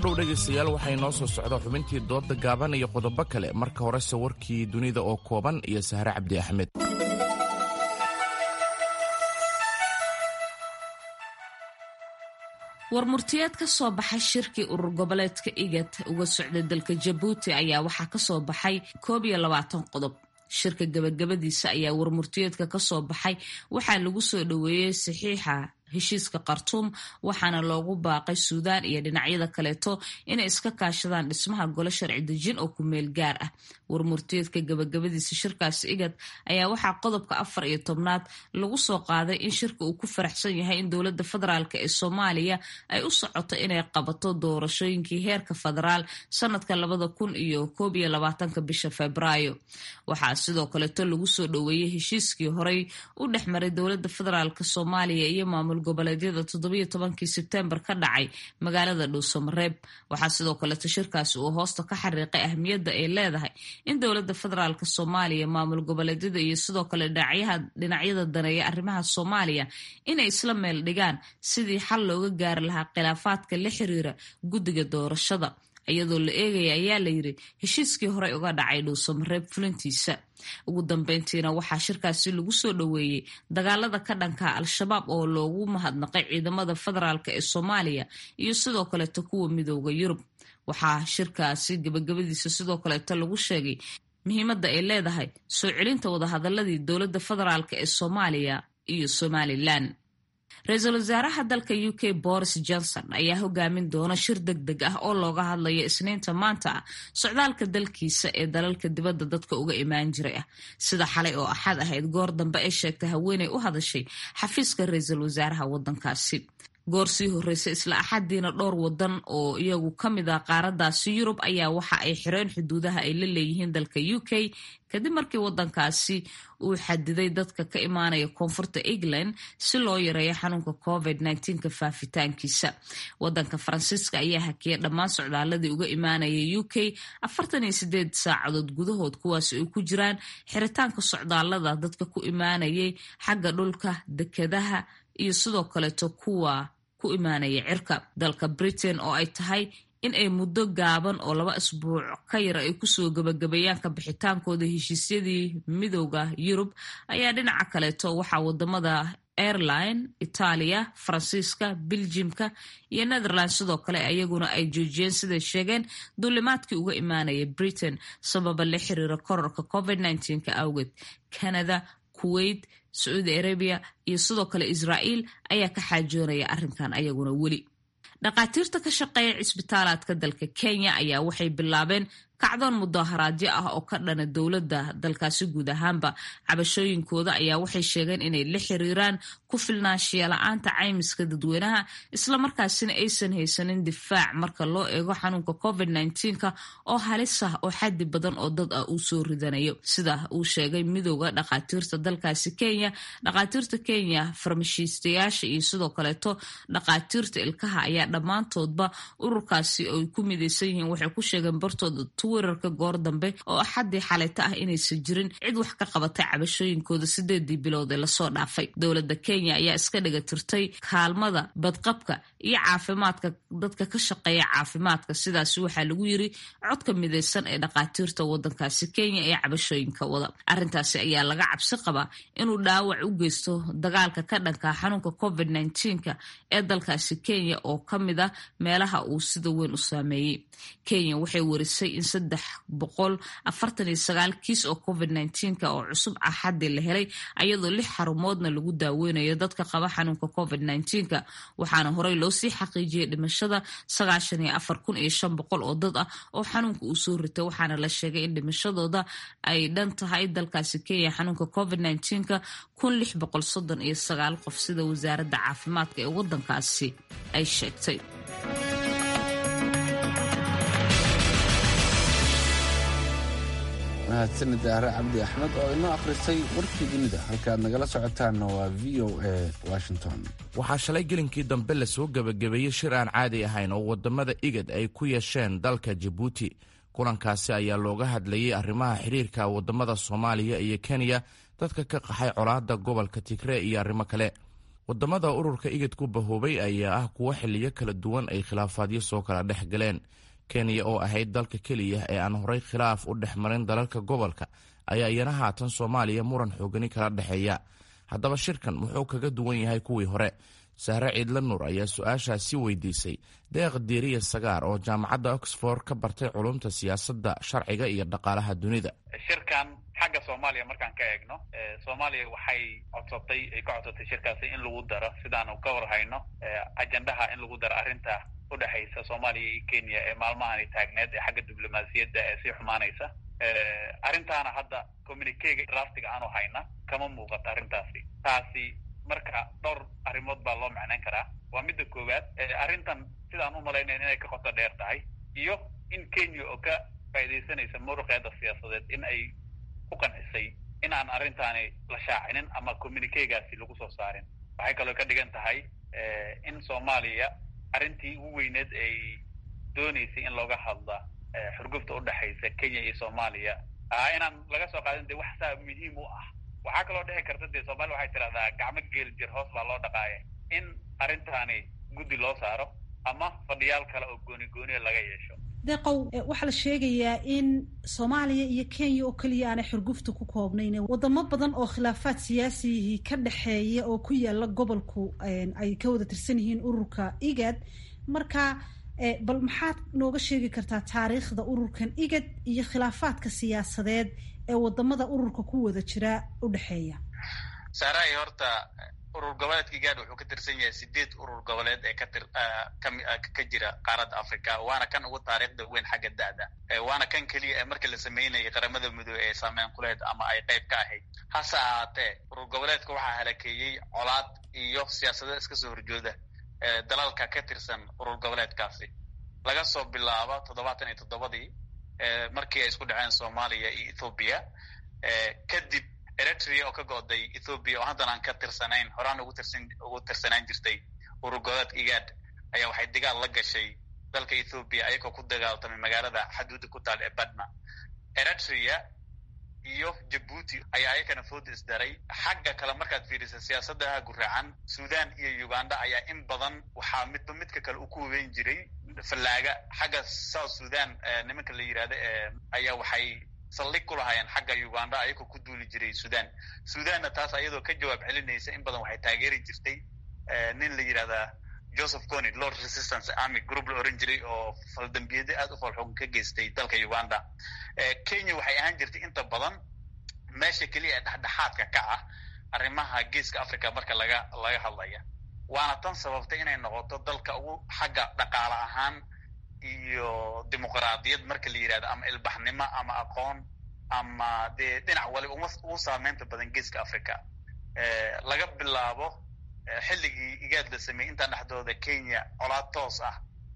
goordhow dhegaystayaal waxay noo soo socda xubintii dooda gaaban iyo qodobo kale. marka horese warkii dunida oo kooban iyo Sahre Cabdi Axmed. warmurtiyeed ka soo baxay shirkii urur goboleedka IGAD uga socday dalka Jabuuti ayaa waxaa ka soo baxay 21 qodob. shirka gabagabadiisa ayaa warmurtiyeedka ka soo baxay waxaa lagu soo dhaweeyay saxiixa heshiiska Khartoum waxaana loogu baaqay Suudaan iyo dhinacyada kaleeto inay iska kaashadaan dhismaha gole sharci dejin oo ku meel gaar ah. warmurtiyeedka gabagabadiisa shirkaas IGAD ayaa waxaa qodobka 14aad lagu soo qaaday in shirka uu ku faraxsan yahay in dowladda federaalka ee Soomaaliya ay u socoto inay qabato doorashooyinkii heerka federaal sanadka 2021 bisha Febraayo. waxaa sidoo kaleeto lagu soo dhaweeyay heshiiskii horey u dhexmaray dowladda federaalka Soomaaliya iyo maamul goboleedyada 17 Sebtembar ka dhacay magaalada Dhuusamareeb. waxaa sidoo kaleeto shirkaasi uu hoosta ka xariiqay ahmiyadda ay leedahay in dowladda federaalka Soomaaliya maamul goboleedyada iyo sidoo kale dhinacyada daneeya arrimaha Soomaaliya inay isla meel dhigaan sidii xal looga gaari lahaa khilaafaadka la xiriira guddiga doorashada iyadoo la eegaya ayaa la yiri heshiiskii horey uga dhacay Dhuusamareeb fulintiisa. ugu dambeyntiina waxaa shirkaasi lagu soo dhaweeyay dagaalada ka dhanka Al-Shabaab oo loogu mahadnaqay ciidamada federaalka ee Soomaaliya iyo sidoo kale kuwa midowga Yurub. waxaa shirkaasi gabagabadiisa sidoo kale lagu sheegay muhiimadda ay leedahay soo celinta wadahadaladii dowladda federaalka ee Soomaaliya iyo Somaliland. ra-iisul wasaaraha dalka UK Boris Johnson ayaa hogaamin doona shir degdeg ah oo looga hadlayo Isniinta maanta socdaalka dalkiisa ee dalalka dibadda dadka uga imaan jiray ah sida xalay oo Axad ahayd goor dambe ay sheegtay haweeney u hadashay xafiiska ra-iisul wasaaraha wadankaasi. goor sii horeysay isla Axadiina dhowr wadan oo iyagu kamid ah qaaradaasi Yurub ayaa waxa ay xireen xuduudaha ay la leeyihiin dalka UK kadib markii wadankaasi uu xadiday dadka ka imaanaya koonfurta England si loo yareeyo xanuunka COVID-19 ka faafitaankiisa. wadanka Faransiiska ayaa hakiyay dhammaan socdaaladii uga imaanaya UK 48 saacadood gudahood kuwaas ay ku jiraan xiritaanka socdaalada dadka ku imaanayay xagga dhulka, dekedaha iyo sidoo kaleeto kuwa ku imaanaya cirka. dalka Britain oo ay tahay in ay muddo gaaban oo 2 isbuuc ka yar ay kusoo gabagabeeyaan ka bixitaankooda heshiisyadii midowga Yurub ayaa dhinaca kaleeto waxaa wadamada Ireland, Italia, Faransiiska, Belgiumka iyo Netherlands sidoo kale ayaguna ay joojiyeen sida sheegeen duulimaadkii uga imaanaya Britain sababa la xiriira kororka COVID-19 ka awgeed. Canada, Kuwait, Saudi Arabia iyo sidoo kale Israel ayaa ka xaajoonaya arrinkan ayaguna weli. dhaqaatiirta ka shaqeeya cisbitaalaadka dalka Kenya ayaa waxay bilaabeen kacdoon mudaharaadyo ah oo ka dhana dowladda dalkaasi guud ahaanba. cabashooyinkooda ayaa waxay sheegeen inay la xiriiraan ku filnaanshiya la'aanta caymiska dadweynaha isla markaasina aysan haysanin difaac marka loo eego xanuunka COVID-19 oo halis ah oo xaddi badan oo dad ah uu soo ridanayo sida uu sheegay midowga dhaqaatiirta dalkaasi Kenya. dhaqaatiirta Kenya, farmashiistayaasha iyo sidoo kaleeto dhaqaatiirta ilkaha ayaa dhammaantoodba ururkaasi oo ay ku midaysan yihiin waxay ku sheegeen bartooda Twitterka goor dambe oo Axadii xalayta ah inaysan jirin cid wax ka qabatay cabashooyinkooda 8 bilood ee lasoo dhaafay. dowladda Kenya ayaa iska dhiga tirtay kaalmada badqabka iyo caafimaadka dadka ka shaqeeya caafimaadka. sidaas waxaa lagu yiri codka midaysan ee dhaqaatiirta wadankaasi Kenya ee cabashooyinka wada. arrintaasi ayaa laga cabsi qabaa inuu dhaawac u geysto dagaalka ka dhanka xanuunka COVID-19 ee dalkaasi Kenya oo kamid ah meelaha uu sida weyn u saameeyay. Kenya waxay warisay in 349 kiis oo COVID-19 oo cusub Axadii la helay ayadoo 6 xarumoodna lagu daaweynayo dadka qaba xanuunka COVID-19 waxaana horey loo sii xaqiijiyay dhimashada 94,500 oo dad ah oo xanuunka uu soo ritay waxaana la sheegay in dhimashadooda ay dhan tahay dalkaasi Kenya xanuunka COVID-19 1639 qof sida wasaaradda caafimaadka ee wadankaasi ay sheegtay. mahadsanid Sahre Cabdi Axmed oo inoo akhrisay warkii dunida. halkaad nagala socotaanna waa VOA Washington. waxaa shalay gelinkii dambe lasoo gabagabeeyey shir aan caadi ahayn oo wadamada IGAD ay ku yeesheen dalka Jabuuti. kulankaasi ayaa looga hadlayay arrimaha xiriirka wadamada Soomaaliya iyo Kenya, dadka ka qaxay colaadda gobolka Tigray iyo arrimo kale. wadamada ururka igad ku bahoobay ayaa ah kuwo xiliyo kala duwan ay khilaafaadyo soo kala dhex galeen. kenya oo ahayd dalka keliya ee aan horay khilaaf u dhex marin dalalka gobolka ayaa iyana haatan soomaaliya muran xoogani kala dhexeeya. haddaba shirkan muxuu kaga duwan yahay kuwii hore? sahre ciidla nuur ayaa su-aashaasi weydiisay deeq diiriya sagaar oo jaamacadda oxford ka bartay culumta siyaasadda, sharciga iyo dhaqaalaha dunida. shirkan xagga soomaaliya markaan ka eegno, soomaaliya waxay ka codsatay shirkaasi in lagu daro, sidaanu ka warhayno, ajendaha in lagu daro arrinta udhexaysa soomaaliya iyo kenya ee maalmahani taagneed ee xagga diblomaasiyadda ee sii xumaanaysa. arrintaana hadda communiquega draftiga aanu hayna kama muuqato arrintaasi. taasi marka dhowr arrimood baa loo macnayn karaa. waa midda koowaad, arrintan sidaan u malaynayn inay ka qoto dheer tahay, iyo in kenya oo ka faa'iidaysanaysa muruqeeda siyaasadeed in ay ku qancisay in aan arrintaani la shaacinin ama communiquegaasi lagu soo saarin. waxay kaloo ka dhigan tahay in soomaaliya arrintii ugu weyneed ay doonaysay in looga hadla xurgufta udhexaysa kenya iyo soomaaliya inaan laga soo qaadin de wax saa muhiim u ah. waxaa kaloo dhici karta dee soomaaliya waxay tidhahdaa gacmo geel jir hoos baa loo dhaqaaya, in arrintaani guddi loo saaro ama fadhiyaal kale oo gooni laga yeesho. deeqow, waxaa la sheegayaa in soomaaliya iyo kenya oo keliya aanay xurgufta ku koobnayn, wadamo badan oo khilaafaad siyaasiyihii ka dhexeeya oo ku yaala gobolku ay ka wada tirsan yihiin ururka igad. marka bal maxaad nooga sheegi kartaa taariikhda ururkan igad iyo khilaafaadka siyaasadeed ee wadamada ururka ku wada jira udhexeeya? saaray, horta urur goboleedka igad wuxuu ka tirsan yahay 8 urur goboleed ee ka jira qaaradda africa, waana kan ugu taariikhda weyn xagga da'da, waana kan keliya ee markii la sameynayay qaramada midoobey ee saameyn ku lehed ama ay qayb ka ahayd. hase ahaatee urur goboleedka waxaa halakeeyey colaad iyo siyaasado iska soo horjooda dalalka ka tirsan urur goboleedkaasi laga soo bilaabo 77 markii ay isku dhaceen soomaaliya iyo ethoobia. kadib eritrea oo ka go'day ethoobia oo haddana aan ka tirsanayn, horaan ugu tirsanaan jirtay urur goboleedka igad, ayaa waxay dagaal la gashay dalka ethoobia ayagoo ku dagaaltamay magaalada xaduudda ku taal ee badna. eritrea iyo jabuuti ayaa ayakana fooda isdaray. xagga kale markaad fiirisa siyaasadaha guraacan, sudan iyo uganda ayaa in badan waxaa midba midka kale u ku weyn jiray fallaaga. xagga south sudan nimanka la yidhahda ayaa waxay saldhig ku lahaayeen xagga uganda ayagoo ku duuli jiray sudanna taas ayadoo ka jawaab celinaysa in badan waxay taageeri jirtay nin la yidhahdaa Joseph Kony, Lord Resistance Army group la oran jiray oo faldambiyada aad u falxoon ka geystay dalka Uganda. Kenya waxay ahaan jirtay inta badan meesha kaliya dhexdhexaadka ka ah arrimaha geeska Afrika marka laga hadlaya. waana tan sababtay inay noqoto dalka ugu xagga dhaqaale ahaan iyo dimuqraadiyad marka la yiraahdo ama ilbaxnimo ama aqoon ama dhinac waliba ugu saameynta badan geeska Afrika. laga bilaabo xilligii igaad la sameeyay inta dhaxdooda Kenya colaad toos ah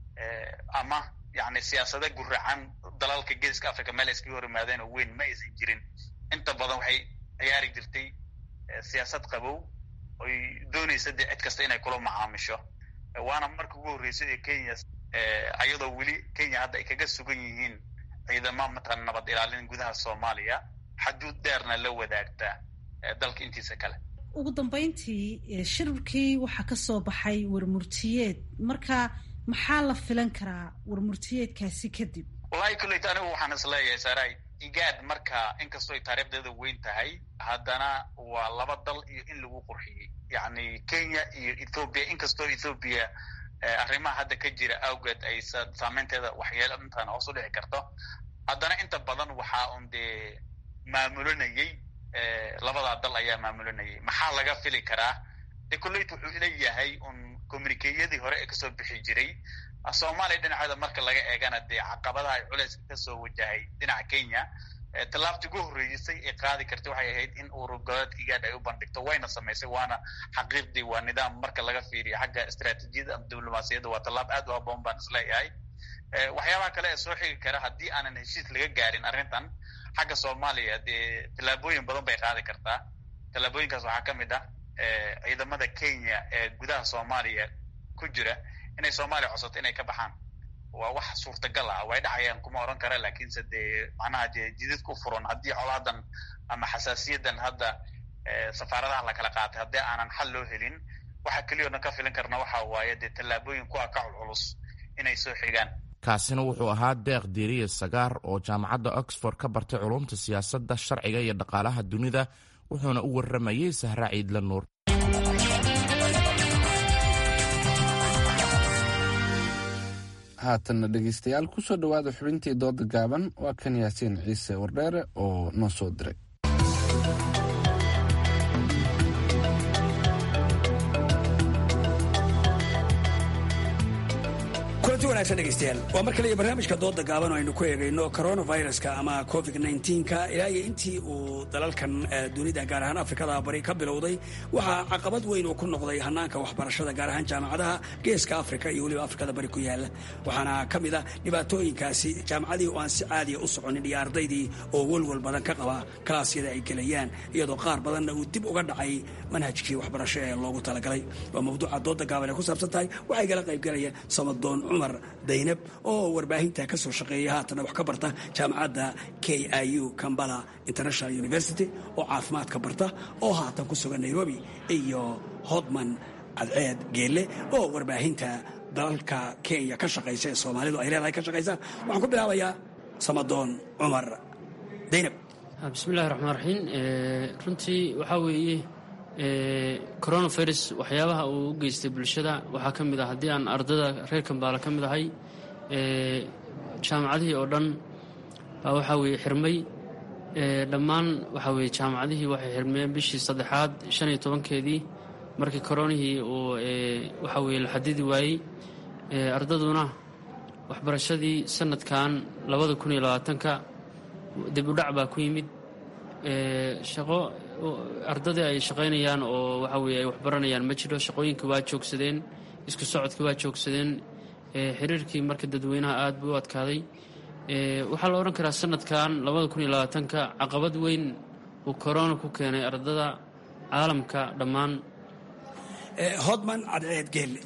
ama yani siyaasada guracan dalalka geeska Afrika meel iska hormaadeen oo weyn ma aysan jirin. inta badan waxay ciyaari jirtay siyaasad qabow oo doonaysa cid kasta inay kula macaamisho. waana markii ugu horeysay ee Kenya ayadoo weli Kenya hadda ay kaga sugan yihiin ciidamada matan nabad ilaalin gudaha Soomaaliya xaduud dheerna la wadaagta dalka intiisa kale. ugu dambeyntii shirkii waxa ka soo baxay warmurtiyeed, marka maxaa la filan karaa warmurtiyeedkaasi kadib? wallahi kulli anigu waxaan isleeyahay Saray igaad marka inkastoo ay taariikhdeeda weyn tahay haddana waa laba dal iyo in lagu qurxiyay, yani Kenya iyo Ethiopia. inkastoo Ethiopia arrimaha hadda ka jira awgeed ay saameynteeda waxyeelo intaan hoos u dhici karto, haddana inta badan waxaa maamulanayay labada dal ayaa maamulanayay. maxaa laga fili karaa? kulleyd wuxuu leeyahay communiqueyadii hore ee kasoo bixi jiray Soomaaliya dhinaceeda marka laga eegana caqabadaha ay culays ka soo wajahay dhinaca Kenya. talaabtii ugu horeysay ee qaadi kartay waxay ahayd in urur goboleedka igaad ay u bandhigto, wayna samaysay, waana xaqiiqdii waa nidaam marka laga fiiriyo xagga istiraatiijiyadda ama diblomaasiyadda waa tallaab aad u habboon baan isleeyahay. waxyaabaha kale ee soo xigi kara haddii aanan heshiis laga gaarin arrintan xagga Soomaaliya tallaabooyin badan bay qaadi kartaa. tallaabooyinkaas waxaa ka mid ah ciidamada Kenya ee gudaha Soomaaliya ku jira inay Soomaaliya codsato inay ka baxaan. waa wax suurtagal ah, way dhacayaan kuma oran kara, laakiinse macnaha jidadku furan haddii colaadan ama xasaasiyadan hadda safaaradaha la kala qaatay haddii aanan xal loo helin waxa keliya na ka filan karna waxa waaye dee tallaabooyin kuwa ka culculus inay soo xigaan. kaasina wuxuu ahaa deeq diiriye sagaar oo jaamacadda oxford ka bartay culumta siyaasadda sharciga iyo dhaqaalaha dunida wuxuuna u warramayey Sahra Ciidla Nuur. haatanna dhegaystayaal ku soo dhowaada xubintii dooda gaaban waa kan Yaasiin Ciise Wardheere oo noo soo diray. kulanti wanaagsan dhegaystayaal waa mar kale iyo barnaamijka dooda gaaban oo aynu ku eegayno coronaviruska ama covid-19ka ilaa iyo intii uu dalalkan dunida gaar ahaan afrikada bari ka bilowday waxaa caqabad weyn uu ku noqday hanaanka waxbarashada gaar ahaan jaamacadaha geeska afrika iyo weliba afrikada bari ku yaala waxaana ka mid a dhibaatooyinkaasi jaamacadii oo aan si caadiya u soconin iyo ardaydii oo walwal badan ka qaba kalaasyada ay gelayaan iyadoo qaar badanna uu dib uga dhacay manhajkii waxbarasho ee loogu talagalay waa mawduuca dooda gaaban ay ku saabsan tahay waxay gala qaybgalayaan Samadoon Cumar Daynab oo warbaahinta ka soo shaqeeya haatan wax ka barta jaamacadda KIU Kampala International University oo caafimaadka barta oo haatan ku sugan Nairobi iyo Hodman Cadceed Geelle oo warbaahinta dalalka Kenya ka shaqeysa ee Soomaalidu ay leedahay ka shaqeysa waxaan ku bilaabayaa Samadoon Cumar Daynab. bismillaahi raxmaani raxiim runtii waxa weeye coronavirus waxyaabaha uu u geystay bulshada waxaa ka mid ah haddii aan ardada reer Kampala ka mid ahay jaamacadihii oo dhan baa waxaa weeye xirmay dhammaan waxaa weeye jaamacadihii waxay xirmeen bishii 3aad 15keedii markii koronihii uu waxaa weeye la xadidi waayey ardaduna waxbarashadii sanadkan 2020ka dib u dhac baa ku yimid shaqo ardadii ay shaqaynayaan oo waxa weeye ay waxbaranayaan ma jiro shaqooyinkii waa joogsadeen isku socodkii waa joogsadeen xiriirkii marka dadweynaha aad buu u adkaaday waxaa la odhan karaa sanadkan 2020ka caqabad weyn uu corona ku keenay ardada caalamka dhammaan. Hodman Cadceed Geelle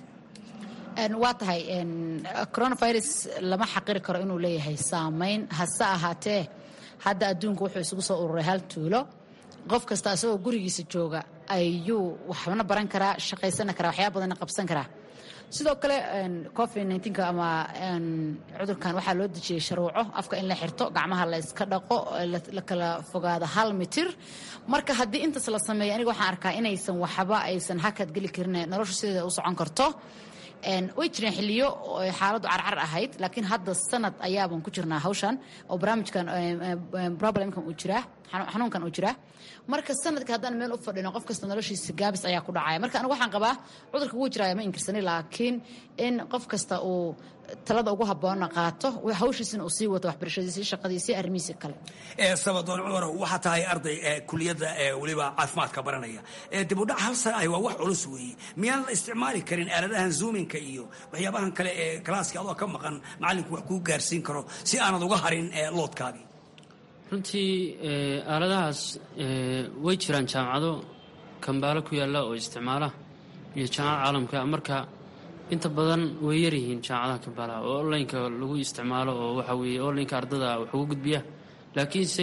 waa tahay coronavirus lama xaqiri karo inuu leeyahay saameyn hase ahaatee hadda adduunku wuxuu isugu soo ururay hal tuulo qof kasta asagoo gurigiisa jooga ayuu waxna baran karaa shaqaysan karaa waxyaabo badan qabsan karaa sidoo kale covid-19 ama cudurkan waxaa loo dejiyay shuruuco afka in la xirto gacmaha la iska dhaqo la kala fogaado 1 mitir marka haddii intaas la sameeyo aniga waxaan arkaa inaysan waxba aysan hakad geli karin nolosha sideeda u socon karto way jireen xilliyo xaaladu carcar ahayd laakiin hadda sanad ayaaban ku jirnaa hawshan oo barnaamijkan problemkan uu jiraa xanuunkan uu jiraa marka sanadka haddaan meel u fadhino qof kasta noloshiisa gaabis ayaa ku dhacaya marka anigu waxaan qabaa cudurka wuu jiraya ma inkirsani laakiin in qof kasta uu talada ugu habboon qaato hawshiisina uu sii wato waxbarashadiisa shaqadiisa arrimihiisa kale. Samadoon Cumar waxa tahay arday kulliyadda waliba caafimaadka baranaya dib u dhac hal sano ay waa wax culus weeye miyaan la isticmaali karin aaladahan zoominka iyo waxyaabahan kale ee kalaaska adoo ka maqan macallinku wax kuu gaarsiin karo si aanad uga harin loodkaadii. runtii aaladahaas way jiraan jaamacado Kampala ku yaala oo isticmaala iyo jaamacada caalamka marka inta badan way yar yihiin jaamacadaha Kampala oo online-ka lagu isticmaalo oo waxa weeye online-ka ardada wax ugu gudbiya laakiinse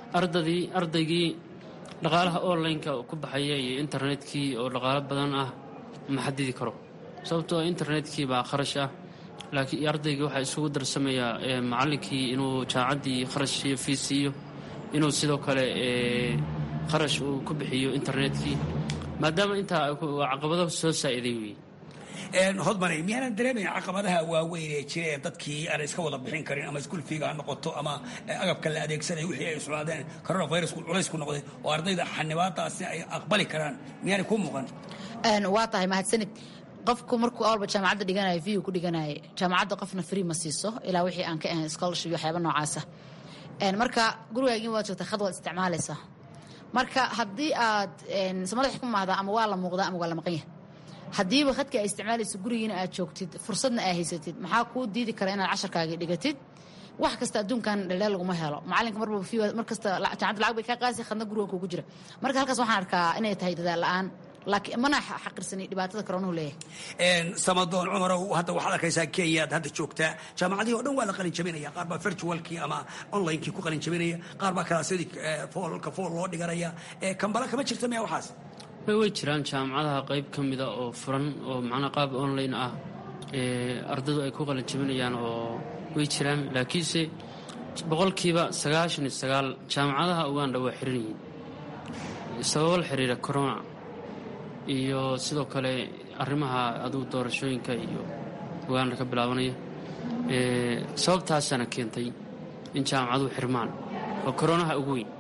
ardaygii dhaqaalaha online-ka ku baxaya iyo internetkii oo dhaqaalo badan ah ma xadidi karo sababtoo internetkii baa kharash ah laakiin ardaygii waxa isugu darsamaya macallinkii inuu jaamacadii kharash iyo fees iyo inuu sidoo kale kharash uu ku bixiyo internetkii maadaama intaa caqabado soo saa'iday weeye. Hodman miyaanan dareemayn caqabadaha waaweyn ee jireen dadkii aan iska wada bixin karin ama iskuul fiiga ha noqoto ama agabka la adeegsanay wixii ay socdeen coronavirus culays ku noqday oo ardayda xanibaadaasi ay aqbali karaan miyaanay ku muuqan. waa tahay mahadsanid qofku markuu awalba jaamacadda dhiganayo view ku dhiganayo jaamacadda qofna free ma siiso ilaa wixii aan ka ahayn scholarship iyo waxyaabo noocaasa marka gurigaagii waad joogtaa khad waad isticmaalaysaa marka haddii aad samadax ku maahdaa ama waa la muuqdaa ama waa la maqan yahay haddiiba khadka ay isticmaalayso gurigiina aad joogtid fursadna aad haysatid maxaa kuu diidi kara inaad casharkaagii dhigatid wax kasta adduunkan dhaleel laguma helo macalinka mar kasta jaamacadda lacag bay kaa qaasi khadna guriga kugu jira marka halkaas waxaan arkaa inay tahay dadaal la'aan laakiin mana xaqirsanay dhibaatada koronuhu leeyahay. Samadoon Cumarow hadda waxaad arkaysaa Kenya hadda joogtaa jaamacadihii oo dhan waa la qalin jabinaya qaar baa virtualkii ama online-kii ku qalin jabinaya qaar baa kalaasyadii foolka loo dhiganaya Kampala kama jirta miya waxaas. way jiraan jaamacadaha qayb ka mida oo furan oo macnaa qaab online ah ardaydu ay ku qalin jabinayaan oo way jiraan, laakiinse boqolkiiba 99 jaamacadaha Uganda waa xiran yihiin sababo la xiriira corona iyo sidoo kale arrimaha aduu doorashooyinka iyo Uganda ka bilaabanaya. Sababtaasana keentay in jaamacaduhu xirmaan oo koronaha ugu weyn.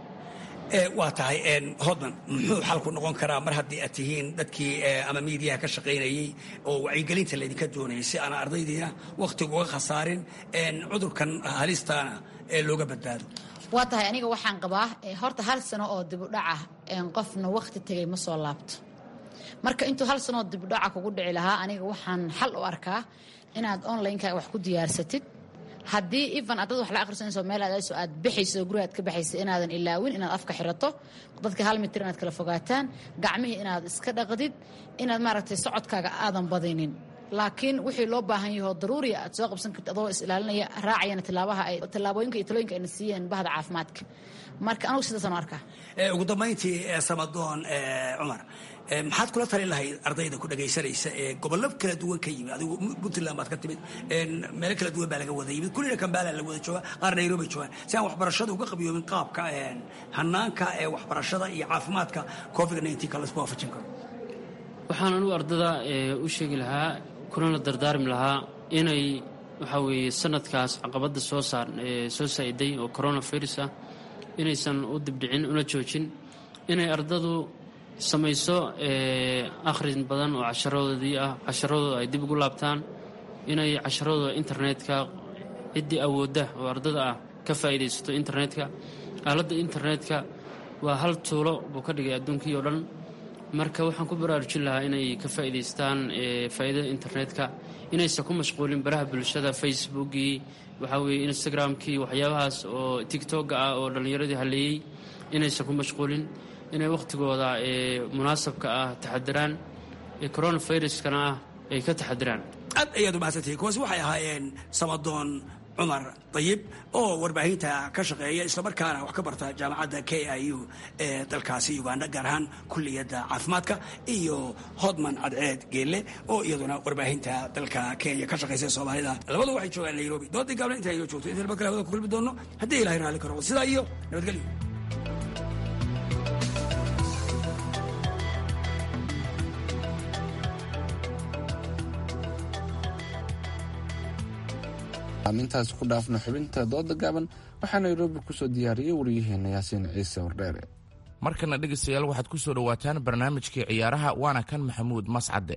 waa tahay hodman muxuu xalku noqon karaa mar haddii aad tihiin dadkii ama miidiyaha ka shaqaynayey oo wacyigelinta laydinka doonayay si aan ardaydiina wakhtiga uga khasaarin cudurkan halistaana looga badbaado? waa tahay aniga waxaan qabaa horta 1 sano oo dib u dhaca qofna wakhti tagay ma soo laabto. marka intuu 1 sano dib u dhaca kugu dhici lahaa aniga waxaan xal u arkaa inaad online-ka wax ku diyaarsatid. haddii even adad wax la akhrisanayso meel aad bixayso gurigaad ka baxayso inaadan ilaawin inaad afka xirato, dadka 1 mitir inaad kala fogaataan, gacmihii inaad iska dhaqdid, inaad maaragtay socodkaaga aadan badinin. laakiin wixii loo baahan yahay daruuri aad soo qabsan kartid adoo is ilaalinaya raacayana tillaabooyinka iyo talooyinka ay siiyeen bahda caafimaadka. marka anigu sidaas aan arkaa. ugu dambayntii Samadoon Cumar, maxaad kula talin lahayd ardayda ku dhagaysanaysa ee gobollo kala duwan ka yimid? adigu Puntland baad ka timid, meelo kala duwan baa laga wada yimid, kullina Kampala la wada jooga, qaar Nairobi jooga, si aan waxbarashada uga qabiyoomin qaabka hanaanka waxbarashada iyo caafimaadka COVID-19 ka la isku waafajin karo. waxaan anigu ardada u sheegi lahaa kuna dardaarmi lahaa inay waxa weeye sanadkaas caqabada soo saa'iday oo coronavirus ah inaysan u dibdhicin una joojin, inay ardadu samayso akhrin badan oo casharadooda ay dib ugu laabtaan, inay casharadooda internetka ciddii awoodda oo ardada ah ka faa'iidaysato internetka. aaladda internetka waa hal tuulo buu ka dhigay adduunkii oo dhan. marka waxaan ku baraarujin lahaa inay ka faa'iidaystaan faa'iidada internetka, inaysan ku mashquulin baraha bulshada facebookii, waxaa weeye instagramkii, waxyaabahaas oo tiktoka ah oo dhallinyaradii haleeyey, inaysan ku mashquulin, inay wakhtigooda munaasabka ah taxadiraan, coronaviruskana ah ay ka taxadiraan. aad ayaad u mahadsantihiin. kuwaasi waxay ahaayeen Samadoon Cumar Dayib oo warbaahinta ka shaqeeya islamarkaana wax ka barta jaamacadda KIU ee dalkaasi Uganda, gaar ahaan kulliyadda caafimaadka, iyo Hodman Cadceed Geelle oo iyaduna warbaahinta dalka Kenya ka shaqeysa Soomaalida. labadu waxay joogaan Nairobi. doodii gaabna inta aynu joogto inta kale wada ku kulmi doono haddii Ilaahay raalli ka noqdo. sidaa iyo nabadgelyo. aan intaas ku dhaafno xubinta dooda gaaban waxaa Nairobi kusoo diyaariyey wariyaheena Yaasiin Ciise Wardheere. markana dhegaystayaal waxaad ku soo dhawaataan barnaamijkii ciyaaraha, waana kan Maxamuud Mascade.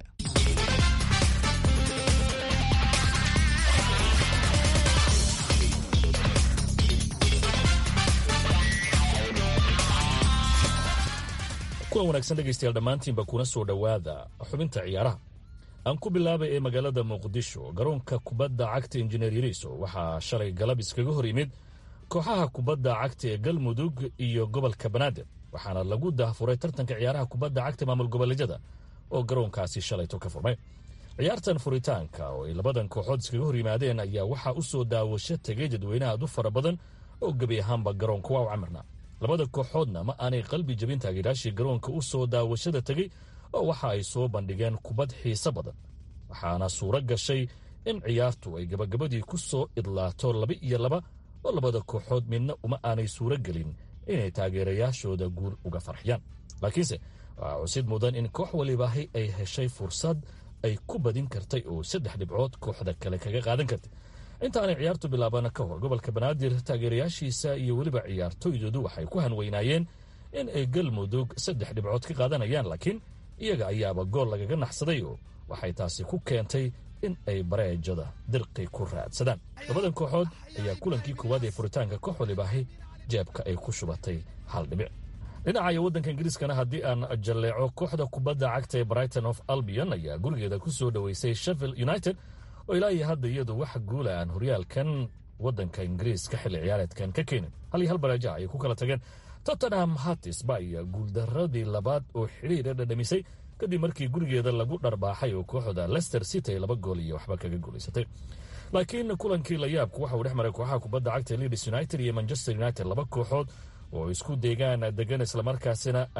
kuwan wanaagsan dhegaystayaal dhammaantiinba kuna soo dhowaada xubinta ciyaaraha. aan ku bilaabay ee magaalada Muqdisho, garoonka kubadda cagta Injineer Yariso waxaa shalay galab iskaga hor yimid kooxaha kubadda cagta ee Galmudug iyo gobolka Banaadir, waxaana lagu daahfuray tartanka ciyaaraha kubadda cagta maamul goboleedyada oo garoonkaasi shalayto ka furmay. ciyaartan furitaanka oo ay labadan kooxood iskaga hor yimaadeen ayaa waxaa u soo daawasho tegay dadweynaha aad u fara badan oo gebi ahaanba garoonka waa u camirna. labada kooxoodna ma aanay qalbi jabin taageerayaashii garoonka u soo daawashada tegey oo waxa ay soo bandhigeen kubad xiiso badan, waxaana suuro gashay in ciyaartu ay gabagabadii ku soo idlaato 2-2 oo labada kooxood midna uma aanay suuro gelin inay taageerayaashooda guul uga farxiyaan. laakiinse waxaa cusid mudan in koox walibaahi ay heshay fursad ay ku badin kartay oo 3 dhibcood kooxda kale kaga qaadan kartay. intaanay ciyaartu bilaabana ka hor, gobolka Banaadir taageerayaashiisa iyo weliba ciyaartoydoodu waxay ku hanweynaayeen in ay Galmudug 3 dhibcood ka qaadanayaan, laakiin iyaga ayaaba gool lagaga naxsaday oo waxay taasi ku keentay in ay bareejada dirqi ku raadsadaan. labadan kooxood ayaa kulankii koowaad ee furitaanka koox walibaahi jeebka ay ku shubatay 1 dhibic. dhinaca waddanka Ingiriiskana haddii aan jalleeco, kooxda kubadda cagta ee Brighton of Albion ayaa gurigeeda ku soo dhoweysay Sheffield United oo ilaa iyo hadda iyadu wax guula aan horyaalkan waddanka Ingiriiska xilli ciyaareedkan ka keenin. 1-1 bareeja ay ku kala tageen. Tottenham Hotspur ayaa guuldaradii labaad oo xiriir dhadhamisay kadib markii gurigeeda lagu dharbaaxay oo kooxda Leicester City 2 gool iyo waxba kaga guulaysatay. laakiin kulankii la yaabku waxa uu dhex maray kooxaha kubadda cagta Leeds United iyo Manchester United, 2 kooxood oo isku deegaan degan islamarkaasina aan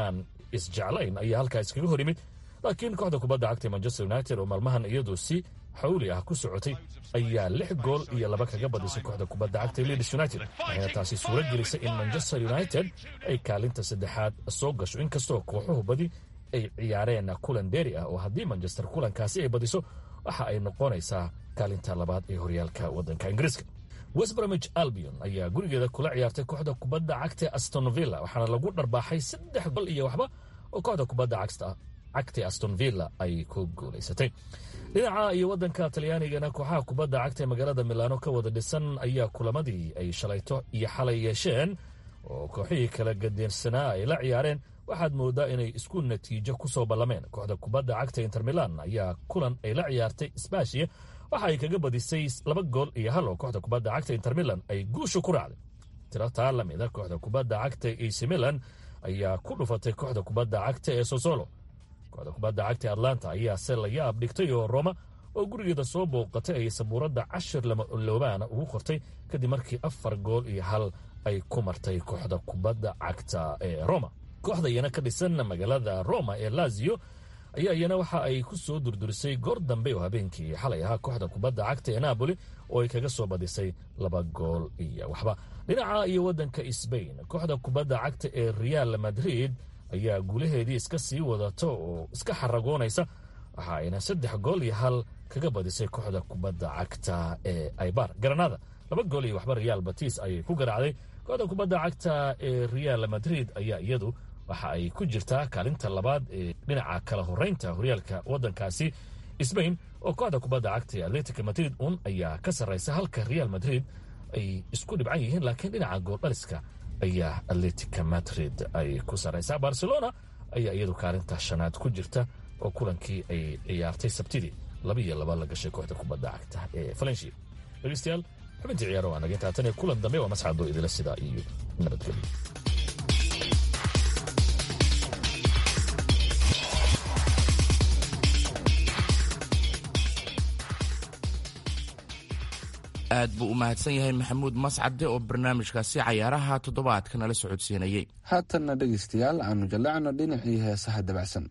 isjeclayn ayaa halkaa iskaga hor yimid laakiin kooxda kubadda cagta manchester united oo maalmahan iyadu si xawli ah ku socotay ayaa 6 gool iyo 2 kaga badisay kooxda kubadda cagta Leeds United waxayna taasi suuro gelisay in Manchester United ay kaalinta saddexaad soo gasho inkastoo kooxuhu badi ay ciyaareen kulan dheeri ah oo haddii Manchester kulankaasi ay badiso waxa ay noqonaysaa kaalinta labaad ee horyaalka waddanka Ingiriiska. West Bromwich Albion ayaa gurigeeda kula ciyaartay kooxda kubadda cagta Aston Villa waxaana lagu dharbaaxay 3 gool iyo waxba oo kooxda kubadda cagta Aston Villa ay ku guuleysatay. dhinaca iyo waddanka Talyaanigana kooxaha kubadda cagta ee magaalada Milano ka wada dhisan ayaa kulamadii ay shalayto iyo xalay yeesheen oo kooxihii kala gadeersanaa ay la ciyaareen waxaad moodaa inay isku natiijo ku soo ballameen. Kooxda kubadda cagta Inter Milan ayaa kulan ay la ciyaartay Spezia waxa ay kaga badisay 2 gool iyo 1 oo kooxda kubadda cagta Inter Milan ay guusha ku raacday. Tirada la mid ah kooxda kubadda cagta AC Milan ayaa ku dhufatay kooxda kubadda cagta ee Sassuolo. kooxda kubadda cagta Atlanta ayaa se la yaab dhigtay oo Roma oo gurigeeda soo booqatay ay sabuuradda 10 lama loobaana ugu qortay kadib markii 4 gool iyo 1 ay ku martay kooxda kubadda cagta ee Roma. kooxda iyana ka dhisan magaalada Roma ee Lazio ayaa iyana waxa ay ku soo durdurisay goor dambe oo habeenkii xalay ahaa kooxda kubadda cagta ee Napoli oo ay kaga soo badisay 2 gool iyo waxba. dhinaca iyo waddanka Spain kooxda kubadda cagta ee Real Madrid ayaa guulaheedii iska sii wadata oo iska xaragoonaysa waxa ayna 3 gool iyo 1 kaga badisay kooxda kubadda cagta ee Eibar. Granada 2 gool iyo waxba Real Betis ayay ku garaacday. kooxda kubadda cagta ee Real Madrid ayaa iyadu waxa ay ku jirtaa kaalinta labaad ee dhinaca kala horeynta horyaalka waddankaasi Spain oo kooxda kubadda cagta ee Atletico Madrid ayaa ka sarreysa halka Real Madrid ay isku dhibcan yihiin laakiin dhinaca gool dhaliska ayaa Atletico Madrid ay ku sarreysaa. Barcelona ayaa iyadu kaalinta shanaad ku jirta oo kulankii ay ciyaartay Sabtidii 2-2 la gashay kooxda kubadda cagta ee Valencia. dhegeystayaal xubintii ciyaaro waa naga intaa tan kulan dambe waa masxado idila sidaa iyo nabadgelyo. aad buu u mahadsan yahay maxamuud mascade oo barnaamijkaasi cayaaraha toddobaadka nala socodsiinayay. haatanna dhegaystayaal aanu jallacno dhinacii heesaha dabacsan.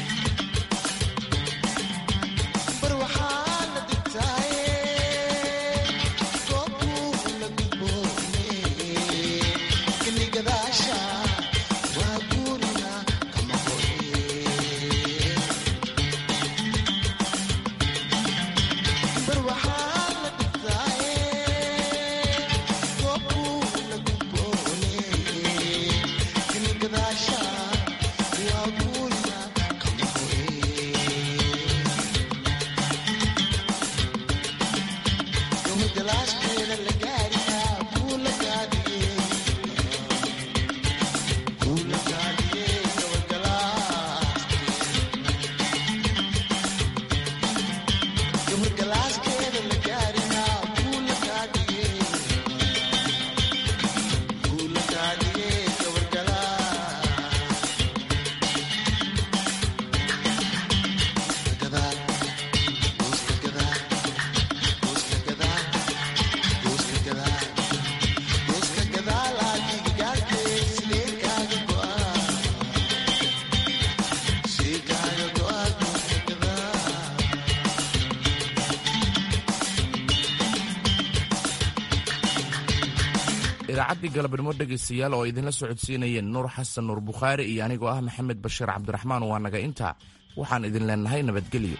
idaacadii galabnimo dhegaystayaal oo idinla socodsiinayeen nuur xasan nuur bukhaari iyo anigoo ah maxamed bashiir cabdiraxmaan waa naga intaa waxaan idin leenahay nabadgelyo.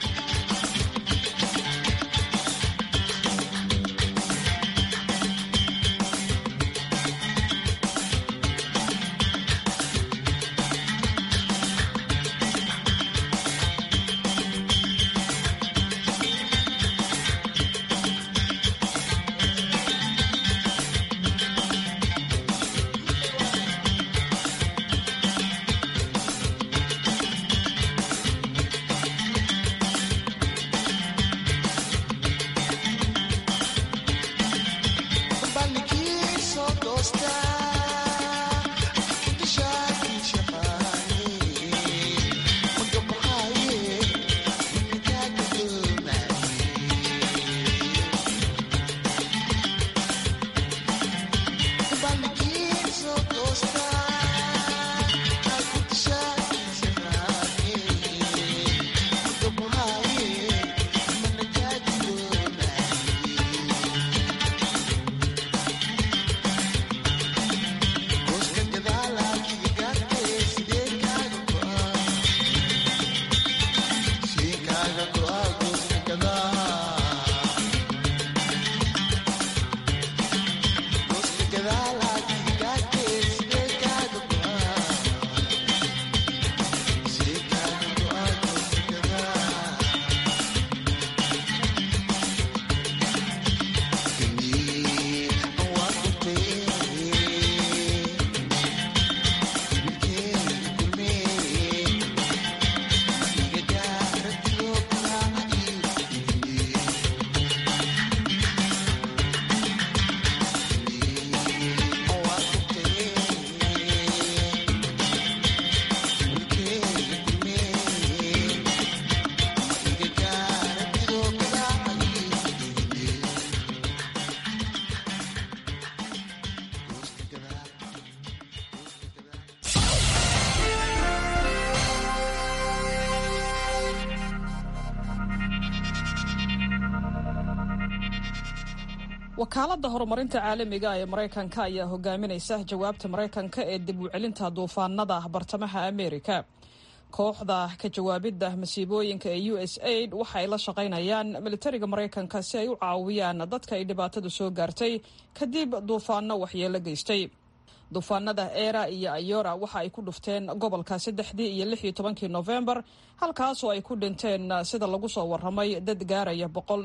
wakaaladda horumarinta caalamiga ee maraykanka ayaa hogaaminaysa jawaabta maraykanka ee dib u celinta duufaanada bartamaha ameerika. kooxda ka jawaabidda masiibooyinka ee USAID waxa ay la shaqaynayaan militariga maraykanka si ay u caawiyaan dadka ay dhibaatadu soo gaartay kadib duufaano waxyeelo geystay. duufaanada Era iyo Ayora waxa ay ku dhufteen gobolka 3 iyo 16 November, halkaasoo ay ku dhinteen sida lagu soo waramay dad gaaraya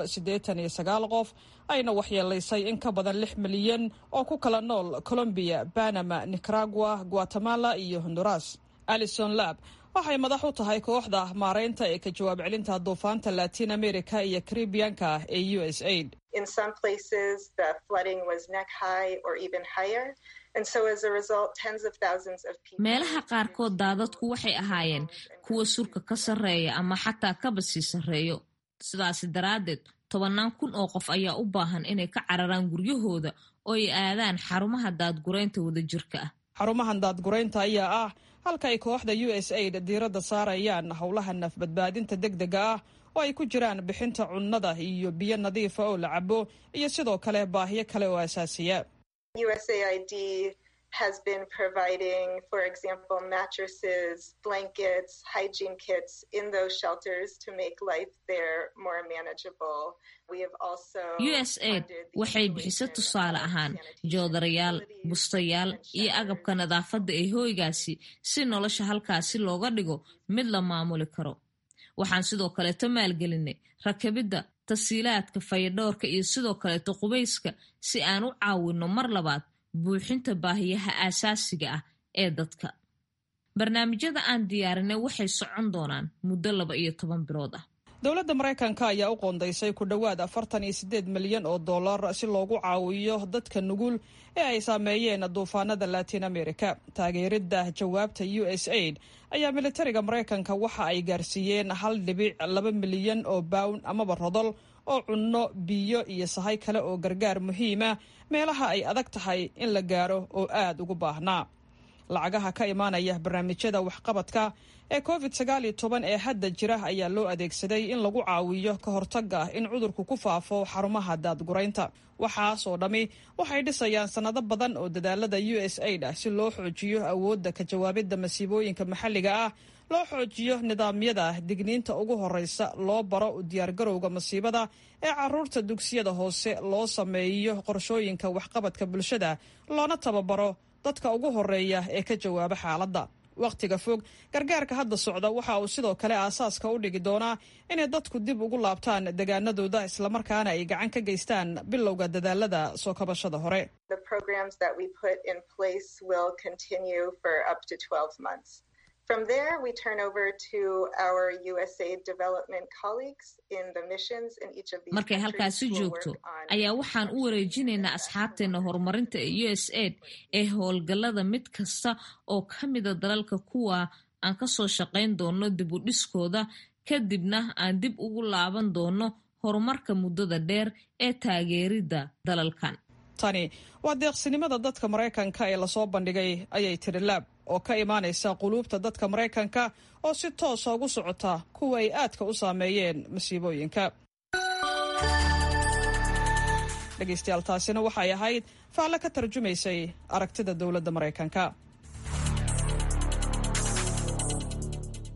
189 qof, ayna waxyeelaysay in ka badan 6 milyan oo ku kala nool Colombia, Panama, Nicaragua, Guatemala iyo Honduras. Alison Lab waxay madax u tahay kooxda maareynta ee ka jawaab celinta duufaanta Latin America iyo Caribbean-ka ee USAID. In some places the flooding was neck high or even higher. And so as a result, tens of thousands of people... meelaha qaarkood daadadku waxay ahaayeen kuwa surka ka sarreeya ama xataa kaba sii sarreeyo. sidaas daraaddeed 10,000 oo qof ayaa u baahan inay ka cararaan guryahooda oo ay aadaan xarumaha daadgureynta wadajirka ah. xarumahan daadgureynta ayaa ah halka ay kooxda USAID diiradda saarayaan howlaha nafbadbaadinta degdega ah oo ay ku jiraan bixinta cunnada iyo biyo nadiif ah oo la cabo iyo sidoo kale baahiyo kale oo asaasiya. USAID has been providing, for example, mattresses, blankets, hygiene kits in those shelters to make life there more manageable. We have also USAID waxay bixisay tusaale ahaan joodarayaal, bustayaal iyo agabka nadaafadda ee hooygaasi si nolosha halkaasi looga dhigo mid la maamuli karo. waxaan sidoo kale maalgelinay rakibidda tasiilaadka fayadhowrka iyo sidoo kale qubayska si aan u caawino mar labaad buuxinta baahiyaha aasaasiga ah ee dadka. barnaamijyada aan diyaarinay waxay socon doonaan muddo 12 bilood ah. dowladda Maraykanka ayaa u qoondaysay ku dhawaad 48 milyan oo dollar si loogu caawiyo dadka nugul ee ay saameeyeen duufaanada Latin America. taageeridda jawaabta USAID ayaa militariga Maraykanka waxa ay gaarsiiyeen 1.2 milyan oo pound amaba rodol oo cunno, biyo iyo sahay kale oo gargaar muhiima meelaha ay adag tahay in la gaaro oo aad ugu baahnaa. lacagaha ka imaanaya barnaamijyada waxqabadka ee COVID-19 ee hadda jira ayaa loo adeegsaday in lagu caawiyo ka hortagga in cudurku ku faafo xarumaha daadgureynta. waxaas oo dhami waxay dhisayaan sanado badan oo dadaalada USAID ah si loo xoojiyo awoodda ka jawaabidda masiibooyinka maxalliga ah, loo xoojiyo nidaamyada digniinta ugu horeysa, loo baro u diyaargarowga masiibada ee caruurta dugsiyada hoose, loo sameeyo qorshooyinka waxqabadka bulshada, loona tababaro dadka ugu horeeya ee ka jawaaba xaaladda. waqtiga fog gargaarka hadda socda waxa uu sidoo kale aasaaska u dhigi doonaa inay dadku dib ugu laabtaan deegaanadooda islamarkaana ay gacan ka geystaan bilowga dadaalada soo kabashada hore. The programs that we put in place will continue for up to 12 months. From there, we turn over to our USAID development colleagues in the missions in each of these countries. markay halkaasi joogto ayaa waxaan u wareejinaynaa asxaabteena horumarinta ee USAID ee howlgallada mid kasta oo ka mida dalalka kuwa aan ka soo shaqayn doono dib u dhiskooda, kadibna aan dib ugu laaban doono horumarka muddada dheer ee taageeridda dalalkan. tani waa deeqsinimada dadka Maraykanka ee la soo bandhigay ayay tiri Lab oo ka imaanaysa quluubta dadka Maraykanka oo si toos ah ugu socota kuwa ay aadka u saameeyeen masiibooyinka. dhegeystayaal taasina waxay ahayd faalle ka tarjumaysay aragtida dowladda Maraykanka.